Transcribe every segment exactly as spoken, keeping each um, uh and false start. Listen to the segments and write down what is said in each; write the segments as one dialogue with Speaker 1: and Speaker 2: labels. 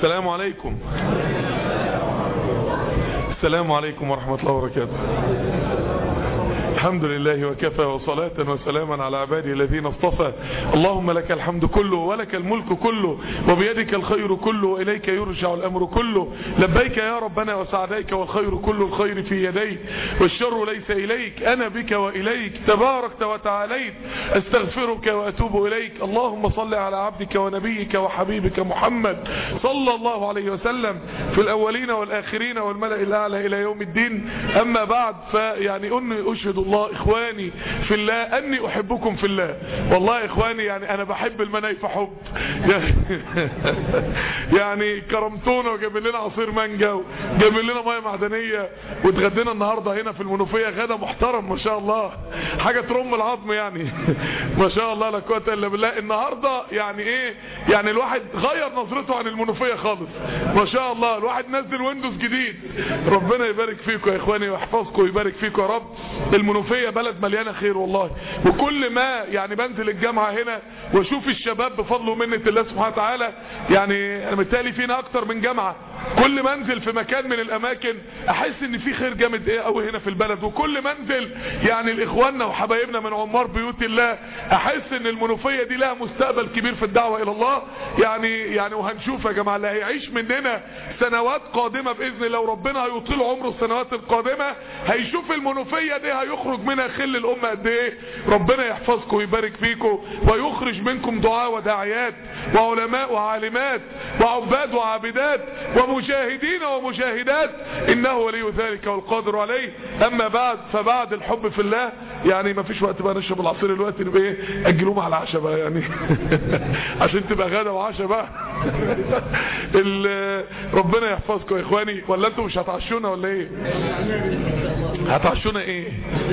Speaker 1: السلام عليكم. السلام عليكم ورحمة الله وبركاته. الحمد لله وكفى وصلاة وسلاما على عباده الذين اصطفى. اللهم لك الحمد كله ولك الملك كله وبيدك الخير كله وإليك يرجع الأمر كله. لبيك يا ربنا وسعديك والخير كل الخير في يديك والشر ليس إليك. أنا بك وإليك تباركت وتعاليت أستغفرك وأتوب إليك. اللهم صل على عبدك ونبيك وحبيبك محمد صلى الله عليه وسلم في الأولين والآخرين والملأ الأعلى إلى يوم الدين. أما بعد فيعني أني أشهد الله إخواني في الله أني أحبكم في الله. والله إخواني يعني أنا بحب المنايف حب يعني كرمتونا وجايبين لنا عصير مانجا وجايبين لنا ميه معدنيه واتغدينا النهارده هنا في المنوفيه غدا محترم ما شاء الله، حاجه ترم العظم يعني ما شاء الله لا قوه الا بالله. النهارده يعني ايه يعني الواحد غير نظرته عن المنوفيه خالص ما شاء الله. الواحد نزل ويندوز جديد. ربنا يبارك فيكم يا اخواني ويحفظكم ويبارك فيكم يا رب. المنوفيه بلد مليانه خير والله، وكل ما يعني بنزل الجامعه هنا واشوف الشباب بفضل ومنه الله سبحانه وتعالى، يعني انا متهيألي فينا اكتر من جامعه، كل ما انزل في مكان من الاماكن احس ان في خير جامد ايه قوي هنا في البلد. وكل ما انزل يعني الاخواننا وحبايبنا من عمار بيوت الله احس ان المنوفيه دي لها مستقبل كبير في الدعوه الى الله. يعني يعني وهنشوف يا جماعه اللي هيعيش مننا سنوات قادمه باذن الله وربنا هيطيل عمره السنوات القادمه هيشوف المنوفيه دي هيخرج منها خل الامه قد ايه. ربنا يحفظكم ويبارك فيكم ويخرج منكم دعاء وداعيات وعلماء وعالمات وعباد وعابدات ومجاهدين ومجاهدات انه ولي ذلك والقادر عليه. اما بعد فبعد الحب في الله يعني ما فيش وقت بقى نشرب العصير الوقت نبقى ايه اجلوه مع العشاء بقى يعني عشان تبقى غدا وعشاء بقى ربنا يحفظكم يا اخواني. ولا انتم مش هتعشونا ولا ايه؟ هتعشونا ايه؟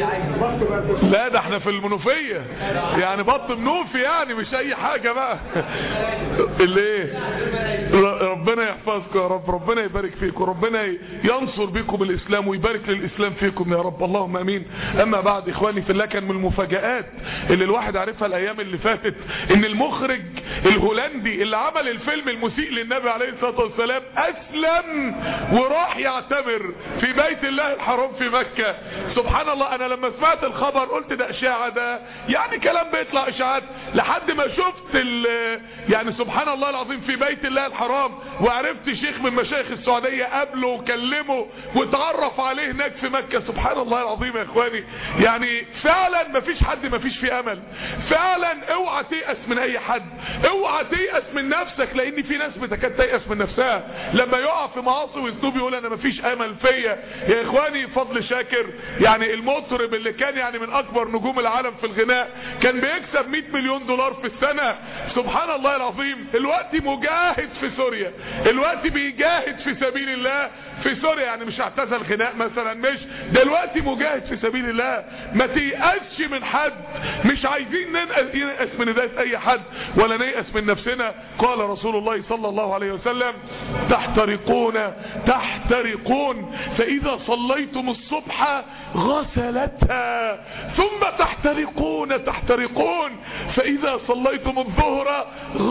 Speaker 1: لا ده احنا في المنوفيه يعني بط منوفي يعني مش اي حاجه بقى اللي ايه. ربنا يحفظكم يا رب، ربنا يبارك فيكم، ربنا ينصر بكم الاسلام ويبارك للاسلام فيكم يا رب اللهم امين. اما بعد اخواني في الله كان من المفاجآت اللي الواحد عارفها الايام اللي فاتت ان المخرج الهولندي اللي عمل الفيلم المسيء للنبي عليه الصلاه والسلام اسلم وراح يعتمر في بيت الله الحرام في مكه. سبحان الله. انا لما سمعت الخبر قلت ده اشاعه، ده يعني كلام بيطلع اشاعات، لحد ما شفت يعني سبحان الله العظيم في بيت الله الحرام وعرفت شيخ من مشايخ السعوديه قابله وكلمه واتعرف عليه هناك في مكه. سبحان الله العظيم يا اخواني. يعني فعلا ما فيش حد ما فيش فيه امل. فعلا اوعى تيأس من اي حد، اوعى تيأس من نفسك، لان في ناس بتكاد تيأس من نفسها لما يقع في معاصي ويذنب يقول انا ما فيش امل فيا. يا اخواني فضل شاكر يعني المطرب اللي كان يعني من اكبر نجوم العالم في الغناء كان بيكسب مئة مليون دولار في السنه. سبحان الله العظيم. الوقت مجاهد في سوريا، الوقت بيجاهد في سبيل الله في سوريا، يعني مش اعتزل غناء مثلا، مش دلوقتي مجاهد في سبيل الله. ما تيأسش من حد، مش عايزين نيأس من هداية اي حد ولا نيأس من نفسنا. قال رسول الله صلى الله عليه وسلم تحترقون تحترقون فاذا صليتم الصبح غسلتها ثم تحترقون تحترقون فاذا صليتم الظهر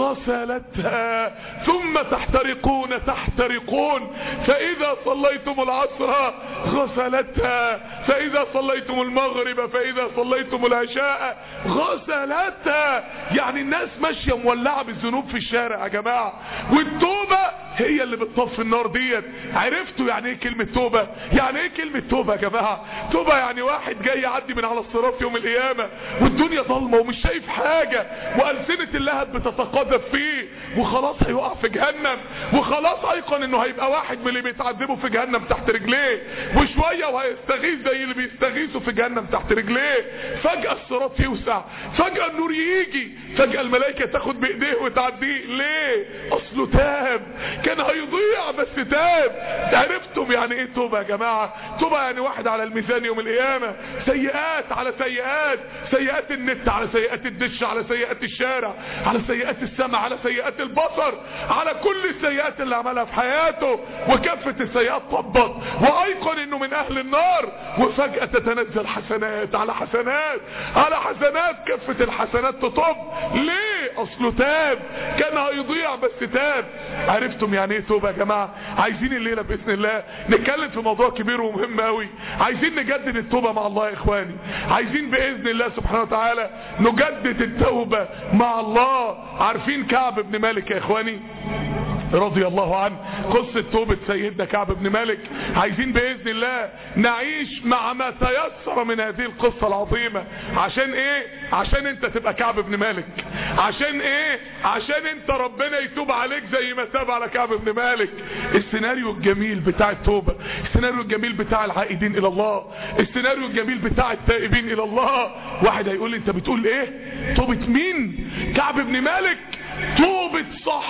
Speaker 1: غسلتها ثم تحترقون تحترقون فاذا صليتم العصر غسلتها فاذا صليتم المغرب فاذا صليتم العشاء غسلتها. يعني الناس ماشيه مولعه بالذنوب في الشارع يا جماعه، والتوبه هي اللي بتطفي النار ديت. عرفتوا يعني ايه كلمه توبه؟ يعني ايه كلمه توبه يا جماعه؟ توبه يعني واحد جاي يعدي من على الصراط يوم القيامه والدنيا ضلمه ومش شايف حاجه والسنه اللهب بتتقاذف فيه وخلاص هيقع في جهنم، وخلاص ايقن انه هيبقى واحد من اللي بيتعذبوا في جهنم تحت رجليه، وشويه وهيستغيث زي اللي بيستغيثوا في جهنم تحت رجليه. فجاه الصراط يوسع، فجاه النور يجي، فجاه الملائكه تاخد بايديه وتعديه. ليه؟ اصله تاب، كان هيضيع بس تاب. عرفتم يعني ايه توبه يا جماعه؟ توبه يعني واحد على الميزان يوم القيامه سيئات على سيئات، سيئات النت على سيئات الدش على سيئات الشارع على سيئات السمع على سيئات مد البصر على كل السيئات اللي عملها في حياته، وكفة السيئات طبت وايقن انه من اهل النار، وفجأة تتنزل حسنات على حسنات على حسنات، كفة الحسنات تطب. ليه؟ اصله تاب، كان هيضيع بس تاب. عرفتم يعني ايه توبة يا جماعة؟ عايزين الليلة باذن الله نتكلم في موضوع كبير ومهم قوي. عايزين نجدد التوبة مع الله يا اخواني، عايزين باذن الله سبحانه وتعالى نجدد التوبة مع الله. عارفين كعب بن مالك يا اخواني رضي الله عنه، قصة توبة سيدنا كعب بن مالك؟ عايزين بإذن الله نعيش مع ما تيسر من هذه القصة العظيمة. عشان ايه؟ عشان انت تبقى كعب بن مالك. عشان ايه؟ عشان انت ربنا يتوب عليك زي ما تاب على كعب بن مالك. السيناريو الجميل بتاع التوبة، السيناريو الجميل بتاع العائدين الى الله، السيناريو الجميل بتاع التائبين الى الله. واحد هيقول لي انت بتقول ايه؟ توبة مين؟ كعب بن مالك؟ توبة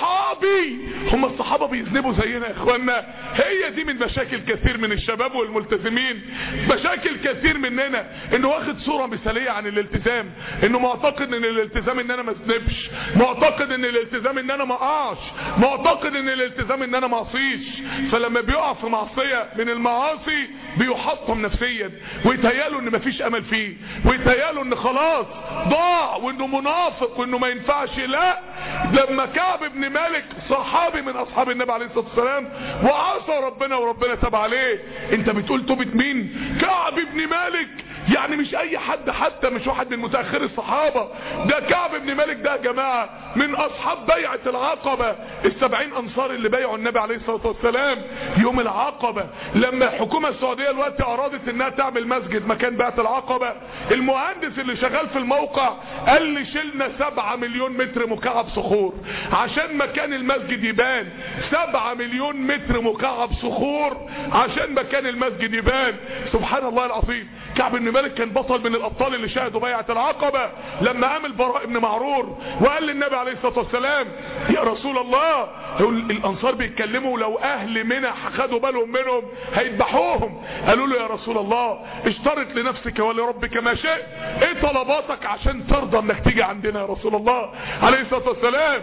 Speaker 1: صحابي. هم الصحابة بيذنبوا زينا يا اخوانا؟ هي دي من مشاكل كثير من الشباب والملتزمين، مشاكل كثير مننا انه واخد صورة مثالية عن الالتزام، انه معتقد ان الالتزام ان انا ما اذنبش، معتقد ان الالتزام ان انا ما اقعش، معتقد ان الالتزام ان انا ما اعصيش. فلما بيقع في معصية من المعاصي بيحطم نفسيا، ويتهياله ان مفيش امل فيه، ويتهياله ان خلاص ضاع، وانه منافق، وانه ما ينفعش. لا، لما كعب بن مالك صحابي من اصحاب النبي عليه الصلاة والسلام وعصى ربنا وربنا تاب عليه، انت بتقول توبة مين؟ كعب بن مالك. يعني مش اي حد، حتى مش واحد من متأخر الصحابة، ده كعب بن مالك ده يا جماعة من اصحاب بيعة العقبة، السبعين انصار اللي بايعوا النبي عليه الصلاة والسلام يوم العقبة. لما الحكومة السعودية الوقت ارادت انها تعمل مسجد مكان بيعة العقبة، المهندس اللي شغال في الموقع قال لي شلنا سبعة مليون متر مكعب صخور عشان مكان المسجد يبان. سبعة مليون متر مكعب صخور عشان مكان المسجد يبان. سبحان الله العظيم. كعب بن مالك كان بطل من الابطال اللي شاهدوا بيعة العقبة. لما قام البراء بن معرور وقال للنبي عليه الصلاة والسلام يا رسول الله، الانصار بيتكلموا لو اهل منى خدوا بالهم منهم هيذبحوهم، قالوا له يا رسول الله اشترط لنفسك ولربك ما شئت، ايه طلباتك عشان ترضى انك تيجي عندنا يا رسول الله عليه الصلاة والسلام؟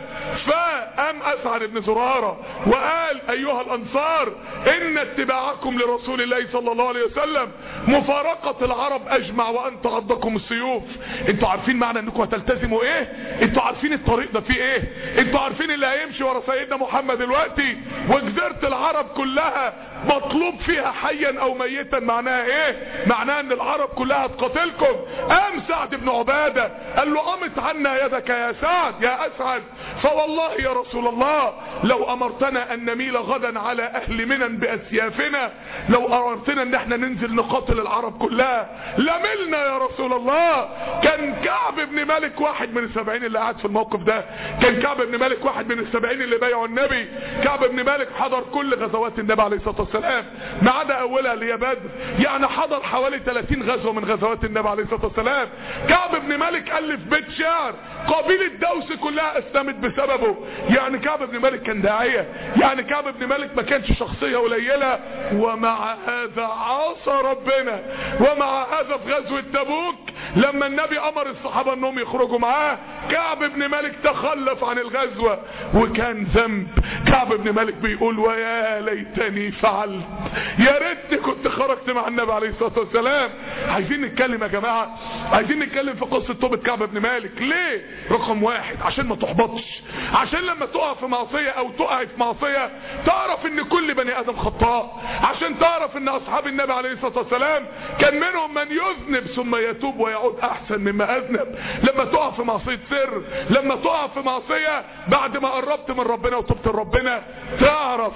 Speaker 1: فقام اسعد بن زرارة وقال ايها الانصار ان اتباعكم لرسول الله صلى الله عليه وسلم مفارقة العرب اجمع وان تعضكم السيوف. انتوا عارفين معنى انكم هتلتزموا ايه؟ انتوا عارفين الطريق ده فيه ايه؟ انتوا عارفين اللي هيمشي ورا سيدنا محمد دلوقتي وجزيرة العرب كلها مطلوب فيها حيا او ميتا معناها ايه؟ معناها ان العرب كلها هتقاتلكم. قام سعد بن عبادة قال له قامت عنا يدك يا سعد يا اسعد، فوالله يا رسول الله لو امرتنا ان نميل غدا على اهل منى باسيافنا، لو امرتنا ان احنا ننزل نقاتل العرب كلها لملنا يا رسول الله. كان كعب بن مالك واحد من السبعين اللي قاعد في الموقف ده، كان كعب بن مالك واحد من السبعين اللي بايعوا النبي. كعب بن مالك حضر كل غزوات النبي عليه الصلاة والسلام ما عدا اولها اللي هي بدر، يعني حضر حوالي ثلاثين غزوة من غزوات النبي عليه الصلاة والسلام. كعب بن مالك الف بيت شعر قبيلة دوس كلها اسلمت بسببه. يعني كعب بن مالك كان داعية، يعني كعب بن مالك ما كانش شخصية قليلة، ومع هذا عصى ربنا. ومع هذا في غزوة تبوك لما النبي امر الصحابة انهم يخرجوا معاه كعب بن مالك تخلف عن الغزوة وكان ذنب. كعب بن مالك بيقول ويا ليتني فعلت، يا ريتني كنت خرجت مع النبي عليه الصلاة والسلام. عايزين نتكلم يا جماعة، عايزين نتكلم في قصة توبة كعب بن مالك. ليه؟ رقم واحد عشان ما تحبطش، عشان لما تقع في معصية او تقع في معصية تعرف ان كل بني ادم خطاء، عشان تعرف ان اصحاب النبي عليه الصلاة والسلام كان منهم من يذنب ثم يتوب ويعود احسن مما اذنب. لما تقع في معصية سر، لما تقع في معصية بعد ما قربت من ربنا وتوبت لربنا تعرف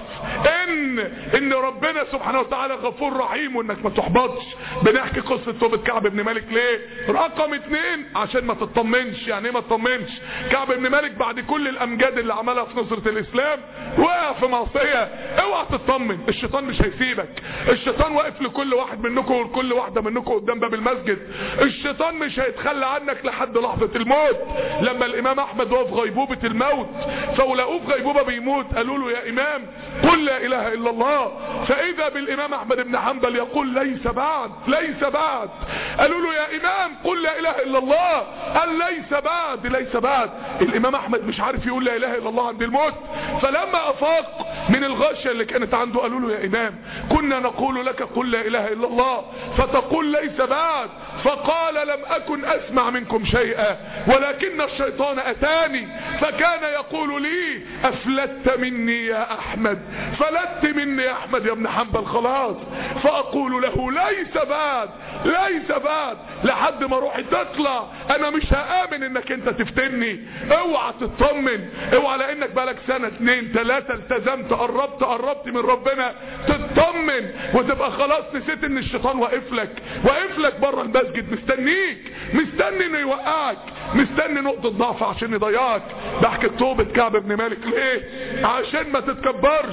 Speaker 1: ان ان ربنا سبحانه وتعالى غفور رحيم وانك ما تحبطش. بنحكي قصة توبة كعب بن مالك ليه؟ رقم اتنين عشان ما تطمنش. يعني ايه ما تطمنش؟ كعب بن مالك بعد كل الامجاد اللي عملها في نصرة الاسلام وقع في معصية. اوعى تطمن، الشيطان مش هيسيبك. الشيطان واقف لكل واحد منكم وكل واحدة منكم قدام باب المسجد. الشيطان مش هيتخلى عنك لحد لحظة الموت. لما الامام احمد وقف غيبوبة الموت فولقوه في غيبوبة بيموت قالوا له يا امام قل لا اله الا الله، فاذا بالامام احمد بن حنبل يقول ليس بعد ليس بعد. قالوا له يا امام قل لا اله الا الله، قال ليس بعد ليس بعد. الامام احمد مش عارف يقول لا اله الا الله عند الموت. فلما افاق من الغشة اللي كانت عنده قالوا له يا امام كنا نقول لك قل لا اله الا الله فتقول ليس بعد. فقال لم اكن اسمع منكم شيئا ولكن الشيطان اتاني فكان يقول لي افلت مني يا احمد، فلت مني يا احمد يا ابن حنبل خلاص. فاقول له ليس بعد ليس بعد لحد ما روحي تطلع. انا مش هآمن انك انت تفتني. اوعى تطمن، اوعى لانك بالك سنة اتنين تلاتة التزمت قربت قربت من ربنا تطمن وتبقى خلاص نسيت ان الشيطان واقف لك واقف لك بره المسجد مستنيك، مستني انه يوقعك، مستني نقطة ضعف عشان يضيعك. بحكي توبة كعب بن مالك ليه؟ عشان ما تتكبرش.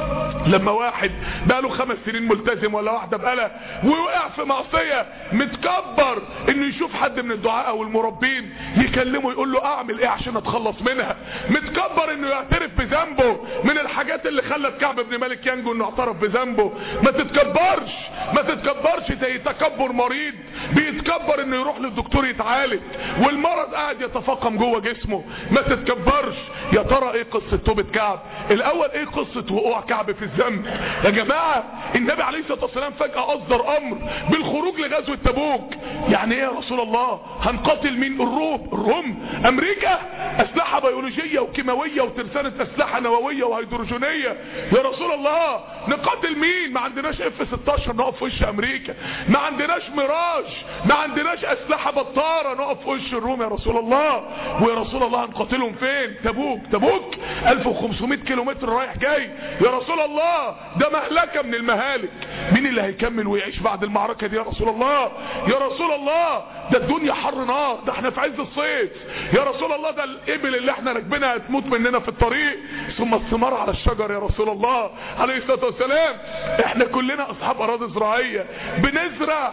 Speaker 1: لما واحد بقاله خمس سنين ملتزم ولا واحدة بقالها ووقع في معصية متكبر انه يشوف حد من الدعاء او المربين يكلمه يقول له اعمل ايه عشان اتخلص منها، متكبر انه يعترف بذنبه. من الحاجات اللي خلت كعب بن مالك ينجو انه اعترف بذنبه. ما تتكبرش ما تتكبرش زي تكبر مريض بيتكبر انه يروح للدكتور يتعالج والمرض قاعد يتفاقم جوه جسمه. ما تتكبرش. يا ترى ايه قصة توبة كعب؟ الاول ايه قصة وقوع كعب في الذنب؟ يا جماعة النبي عليه الصلاة والسلام فجأة اصدر امر بالخروج لغزوة تبوك. يعني ايه يا رسول الله؟ هنقاتل مين؟ الروم الروم امريكا اسلحة بيولوجية وكيماوية وترسانة اسلحة نووية وهيدروجينية. يا رسول الله نقاتل مين؟ ما عندناش اف ستاشر نقف في وش امريكا، ما عندناش ميراج، ما عندناش اسلحة بطارة نقف في وش الروم يا رسول الله. ويا رسول الله هنقاتلهم فين؟ تبوك تبوك الف وخمسمائة كيلومتر رايح جاي. يا رسول الله ده مهلكة من المهالك. مين اللي هيكمل ويعيش بعد المعركة دي يا رسول الله؟ يا رسول الله ده الدنيا حر نار، ده احنا في عز الصيف. يا رسول الله ده الابل اللي احنا راكبينها هتموت مننا في الطريق. ثم الثمار على الشجر يا رسول الله عليه الصلاة والسلام. احنا كلنا اصحاب اراضي زراعية بنزرع،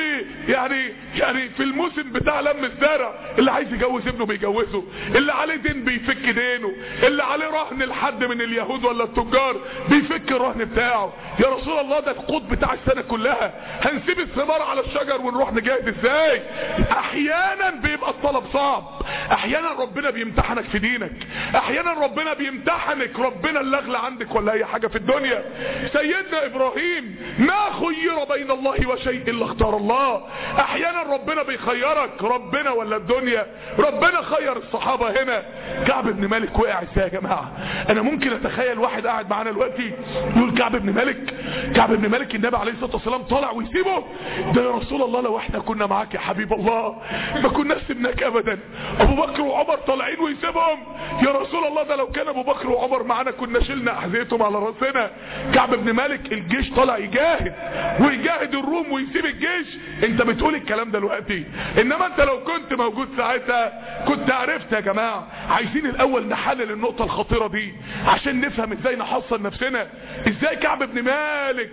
Speaker 1: ويعني يعني في الموسم بتاع لم الزرع اللي عايز يجوز ابنه بيجوزه، اللي عليه دين بيفك دينه، اللي عليه رهن لحد من اليهود ولا التجار بيفك الرهن بتاعه. يا رسول الله ده القوت بتاع السنة كلها، هنسيب الثمار على الشجر ونروح نجاهد ازاي؟ احيانا بيبقى الطلب صعب، احيانا ربنا بيمتحنك في دينك، احيانا ربنا بيمتحنك ربنا اللي اغلى عندك ولا اي حاجة في الدنيا. سيدنا ابراهيم ما خير بين الله وشيء الا اختار الله. احيانا ربنا بيخيرك ربنا ولا الدنيا. ربنا خير الصحابة هنا. كعب بن مالك وقع ازاي يا جماعة؟ انا ممكن اتخيل واحد قاعد معانا دلوقتي يقول كعب بن مالك كعب بن مالك النبي عليه الصلاة والسلام طالع ويسيبه؟ ده يا رسول الله لو احنا كنا معاك يا حبيب الله ما كنا سيبناك ابدا. ابو بكر وعمر طالعين ويسيبهم؟ يا رسول الله ده لو كان ابو بكر وعمر معانا كنا شلنا احذيتهم على راسنا. كعب بن مالك الجيش طالع يجاهد ويجاهد الروم ويسيب الجيش. انت بتقول الكلام دلوقتي، انما انت لو كنت موجود ساعتها كنت عرفت. يا جماعة عايزين الاول نحلل النقطة الخطيرة دي عشان نفهم ازاي نحصن نفسنا. ازاي كعب بن مالك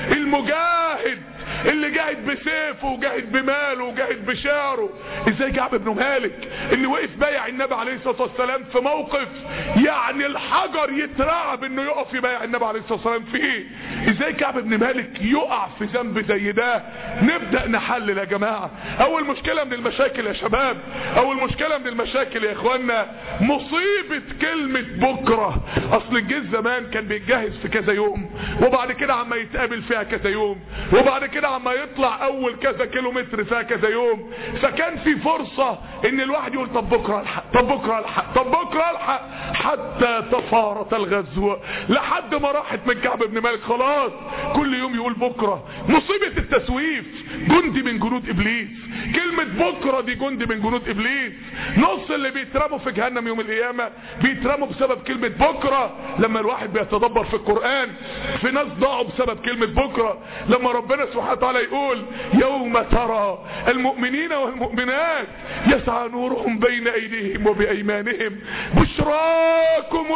Speaker 1: المجاهد اللي جاهد بسيفه وجاهد بماله وجاهد بشعره، ازاي كعب بن مالك اللي وقف بايع النبي عليه الصلاة والسلام في موقف يعني الحجر يترعب انه يقف يبايع النبي عليه الصلاة والسلام فيه، ازاي كعب بن مالك يقع في ذنب زي ده؟ نبدأ نحلل يا جماعة. اول مشكلة من المشاكل يا شباب، اول مشكلة من المشاكل يا اخوانا مصيبة كلمة بكرة. اصل الجيش زمان كان بيتجهز في كذا يوم وبعد كده عما يتقابل فيها كذا يوم وبعد كده عما يطلع اول كذا كيلو متر فيها كذا يوم. فكان في فرصة ان الواحد يقول طب بكرة الحق طب بكرة الحق طب بكرة الحق حتى تفارت الغزو، لحد ما راحت من كعب بن مالك خلاص كل يوم يقول بكرة. مصيبة التسويف جندي من جنود ابليس. كلمة بكرة دي جندي من جنود ابليس. نص اللي بيترموا في جهنم يوم القيامة بيترموا بسبب كلمة بكرة. لما الواحد بيتدبر في القرآن في ناس ضاعوا بسبب كلمة بكرة. لما ربنا سبحانه وتعالى يقول يوم ترى المؤمنين والمؤمنات يسعى نورهم بين ايديهم وبايمانهم بشراكم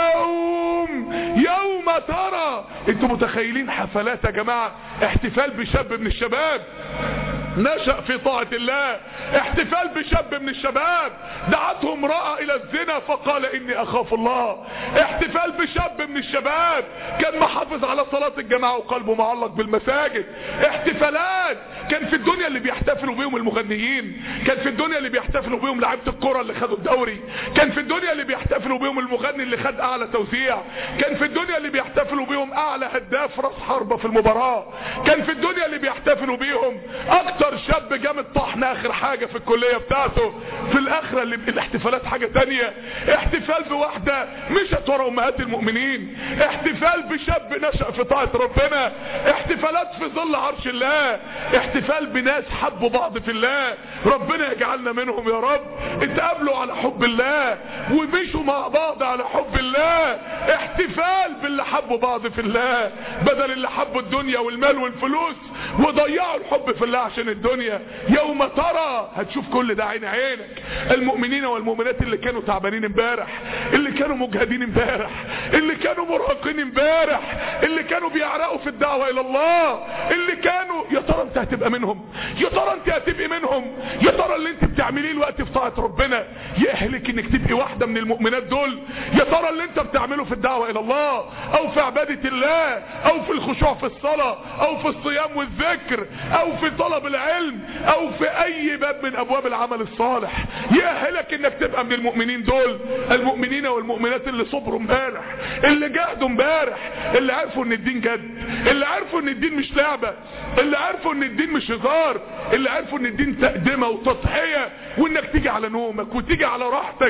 Speaker 1: اليوم يوم ترى. انتوا متخيلين حفلات يا جماعة احتفال بشاب من الشباب نشأ في طاعة الله. احتفال بشاب من الشباب دعته امرأة الى الزنا فقال اني اخاف الله. احتفال بشاب من الشباب كان محافظ على صلاة الجماعة وقلبه معلق بالمساجد. احتفالات كان في الدنيا اللي بيحتفلوا بيهم المغنيين، كان في الدنيا اللي بيحتفلوا بيهم لعيبة الكرة اللي خدوا الدوري، كان في الدنيا اللي بيحتفلوا بيهم المغني اللي خد اعلى توزيع، كان في الدنيا اللي بيحتفلوا بيهم اعلى هداف راس حربة في المباراة، كان في الدنيا اللي بيحتفلوا بيهم اكتر شاب جاب الطحن اخر حاجة في الكلية بتاعته. في الاخرة اللي الاحتفالات حاجة تانية. احتفال بواحدة مشت ورا امهات المؤمنين، احتفال بشاب نشأ في طاعة ربنا، احتفالات في ظل عرش الله، احتفال بناس حبوا بعض في الله، ربنا يجعلنا منهم يا رب. اتقابلوا على حب الله ومشوا مع بعض على حب الله. احتفال باللي حبوا بعض في الله بدل اللي حبوا الدنيا والمال والفلوس وضيعوا الحب في الله عشان الدنيا. يوم ترى هتشوف كل ده عين عينك. المؤمنين والمؤمنات اللي كانوا تعبانين امبارح، اللي كانوا مجهدين امبارح، اللي كانوا مرهقين امبارح، اللي كانوا بيعرقوا في الدعوة الى الله، اللي كانوا يا ترى انت هتبقى منهم، يا ترى انت هتبقي منهم، يا ترى اللي انت بتعمليه الوقت في طاعة ربنا يأهلك انك تبقي واحدة من المؤمنات دول، يا ترى اللي انت بتعمله في الدعوة الى الله او في عبادة الله او في الخشوع في الصلاة او في الصيام والذكر او في طلب العلم او في اي باب من ابواب العمل الصالح يأهلك انك تبقى من المؤمنين دول. المؤمنين والمؤمنات اللي صبروا امبارح، اللي جاهدوا امبارح، اللي عرفوا ان الدين جد، اللي عرفوا ان الدين مش لعبة، اللي عرفوا ان الدين مش هزار، اللي عرفوا ان الدين تقدمة وتضحية، وانك تيجي على نومك وتيجي على راحتك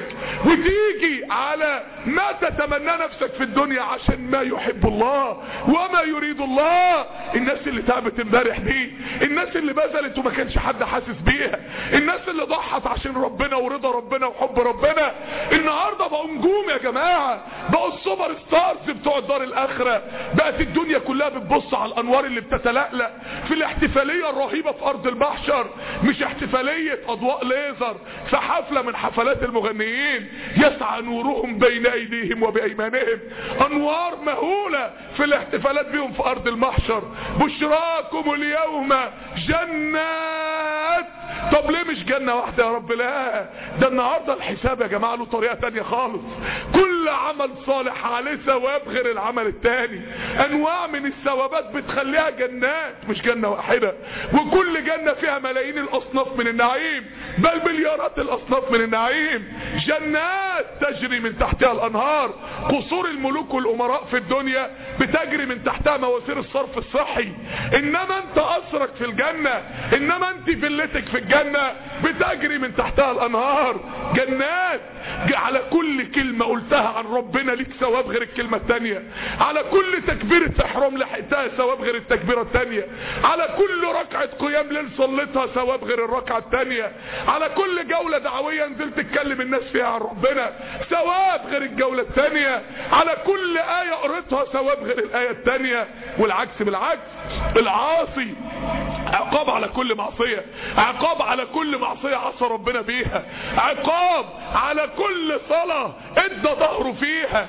Speaker 1: وتيجي على ما تتمنى نفسك في الدنيا عشان ما يحب الله وما يريد الله. الناس اللي تعبت امبارح دي، الناس اللي بذلت وما كانش حد حاسس بيها، الناس اللي ضحت عشان ربنا ورضا ربنا وحب ربنا، النهاردة بقوا نجوم يا جماعة، بقوا السوبر ستارز بتوع الدار الاخرة. بقت الدنيا كلها بتبص على الانوار اللي بتتلألأ في الاحتفالية الرهيبة في ارض المحشر، مش احتفالية اضواء ليزر في حفلة من حفلات المغنيين يسعى نورهم بين ايديهم وبايمانهم. انوار مهولة في الاحتفالات بيهم في ارض المحشر. بشراكم اليوم جنات. طب ليه مش جنة واحدة يا رب؟ لا، ده النهاردة الحساب يا جماعة له طريقة تانية خالص. كل عمل صالح عليه ثواب غير العمل التاني، انواع من الثوابات بتخليها جنات مش جنة واحدة، وكل جنة فيها ملايين الاصناف من النعيم بل مليارات الاصناف من النعيم. جنات تجري من تحتها الانهار. قصور الملوك والامراء في الدنيا بتجري من تحتها مواسير الصرف الصحي، انما انت قصرك في الجنة، انما انت فيلتك في الجنة بتجري من تحتها الانهار. جنات على كل كلمة قلتها عن ربنا ليك ثواب غير الكلمة التانية، على كل تكبيرة احرام لحقتها ثواب غير التكبيرة التانية، على كل ركعة قيام ليل صليتها ثواب غير الركعة التانية، على كل جولة دعوية نزلت تتكلم الناس فيها عن ربنا ثواب غير الجولة التانية، على كل آية قريتها ثواب غير الآية التانية. والعكس بالعكس، العاصي عقاب على كل معصية، عقاب على كل معصية عصى ربنا بيها، عقاب على كل صلاة ادى ظهره فيها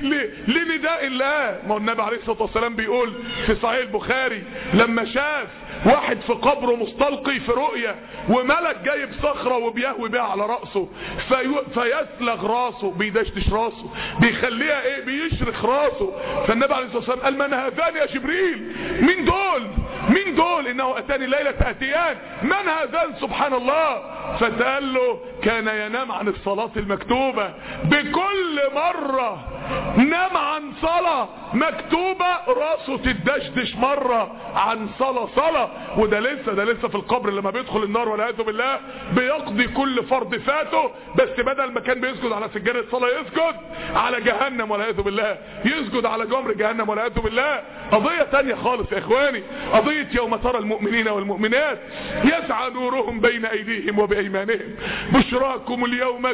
Speaker 1: لنداء الله. ما النبي عليه الصلاة والسلام بيقول في صحيح البخاري لما شاف واحد في قبره مستلقي في رؤية وملك جايب صخرة وبيهوي بيها على رأسه في فيسلغ راسه، بيدشدش راسه، بيخليها ايه، بيشرخ راسه. فالنبي عليه الصلاة والسلام قال من هذان يا جبريل؟ مين دول؟ مين دول؟ انه اتاني ليلة اتيان. من هذان؟ سبحان الله. فقال له كان ينام عن الصلاة المكتوبة. بكل مرة نام عن صلاة مكتوبة راسه تدشدش مرة عن صلاة صلاة. وده لسه ده لسه في القبر لما بيدخل النار والعياذ بالله بيقضي كل فرض فاته، بس بدل ما كان بيسجد على سجادة صلاة يسجد على جهنم والعياذ بالله، يسجد على جمر جهنم والعياذ بالله. قضية تانية خالص يا اخواني، قضية يوم ترى المؤمنين والمؤمنات يسعى نورهم بين ايديهم وبايمانهم. بشراكم اليوم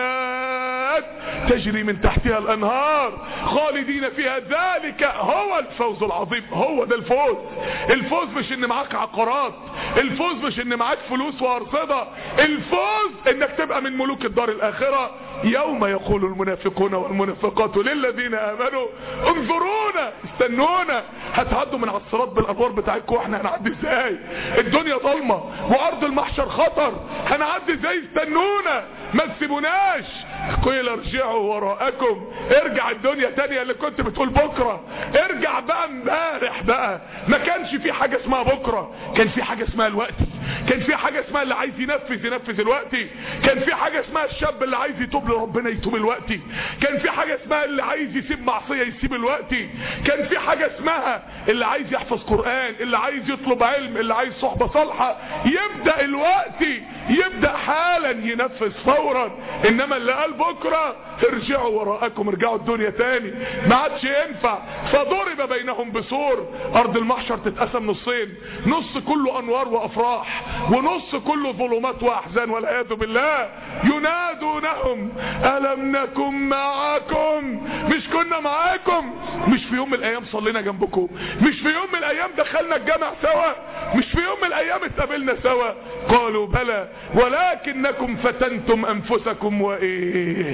Speaker 1: جنات تجري من تحتها الانهار خالدين فيها، ذلك هو الفوز العظيم. هو ده الفوز. الفوز مش ان معاك عقارات، الفوز مش ان معاك فلوس وارصدة، الفوز انك تبقى من ملوك الدار الاخرة. يوم يقول المنافقون والمنافقات للذين امنوا انظرونا استنونا. هتعدوا من على الصراط بالانوار بتاعتكم واحنا هنعدي ازاي؟ الدنيا ظلمه وارض المحشر خطر، هنعدي ازاي؟ استنونا ما تسيبوناش. قيل ارجعوا وراءكم، ارجع الدنيا تانية اللي كنت بتقول بكره، ارجع بقى امبارح بقى. ما كانش في حاجه اسمها بكره، كان في حاجه اسمها الوقت، كان في حاجه اسمها اللي عايز ينفذ ينفذ الوقت، كان في حاجه اسمها الشاب اللي عايز يتوب لربنا يتوب الوقت، كان في حاجه اسمها اللي عايز يسيب معصيه يسيب الوقت، كان في حاجه اسمها اللي عايز يحفظ قرآن، اللي عايز يطلب علم، اللي عايز صحبه صالحه يبدا الوقت، يبدا حالا ينفذ فورا. انما اللي قال بكره ارجعوا وراءكم، ارجعوا الدنيا تاني، ما عادش ينفع. فضرب بينهم بسور، ارض المحشر تتقسم نصين، نص كله انوار وافراح ونص كله ظلمات واحزان والعياذ بالله. ينادونهم الم نكن معكم، مش كنا معاكم؟ مش في يوم من الايام صلينا جنبكم؟ مش في يوم من الايام دخلنا الجامع سوا؟ مش في يوم من الايام اتقابلنا سوا؟ قالوا بلى ولكنكم فتنتم انفسكم وايه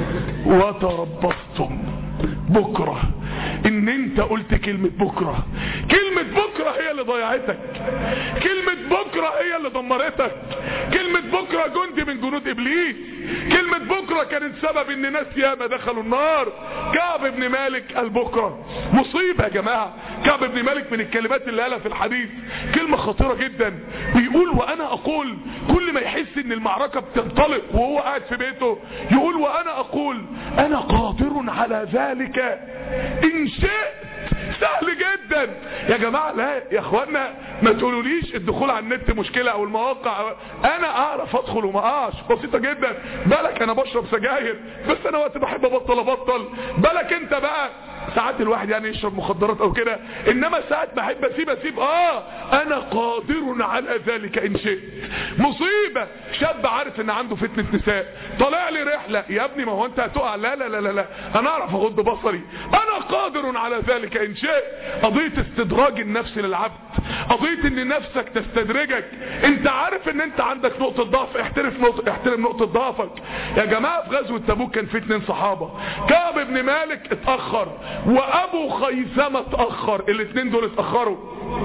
Speaker 1: وتربصتم. بكرة ان انت قلت كلمة بكرة، كلمة بكرة هي اللي ضيعتك، كلمة بكرة هي اللي دمرتك، كلمة بكرة جندي من جنود ابليس، كلمة بكرة كانت سبب ان ناس ياما دخلوا النار. كعب بن مالك قال بكرة، مصيبة يا جماعة. كعب بن مالك من الكلمات اللي قالها في الحديث كلمة خطيرة جدا، بيقول وانا اقول، كل ما يحس ان المعركة بتنطلق وهو قاعد في بيته يقول وانا اقول انا قادر على ذلك ان شئت. سهل جدا يا جماعة. لا يا اخوانا ما تقولوليش الدخول على النت مشكلة او المواقع، انا اعرف ادخل وما اقعش، بسيطة جدا. بالك انا بشرب سجاير بس انا وقت بحب ابطل ابطل، بالك انت بقى ساعات الواحد يعني يشرب مخدرات او كده، انما ساعات بحب اسيب اسيب اه انا قادر على ذلك ان شئت. مصيبة. شاب عارف ان عنده فتنة نساء طالع لي رحلة، يا ابني ما هو انت هتقع، لا لا لا لا لا انا اعرف اغض بصري، انا قادر على ذلك ان شئت. قضية استدراج النفس للعبد، قضية ان نفسك تستدرجك. انت عارف ان انت عندك نقطة ضعف، احترف نقطة احترم نقطة ضعفك. يا جماعة في غزوة تبوك كان في اتنين صحابة، كعب بن مالك اتأخر وابو خيثمة اتأخر، الاتنين دول اتأخروا،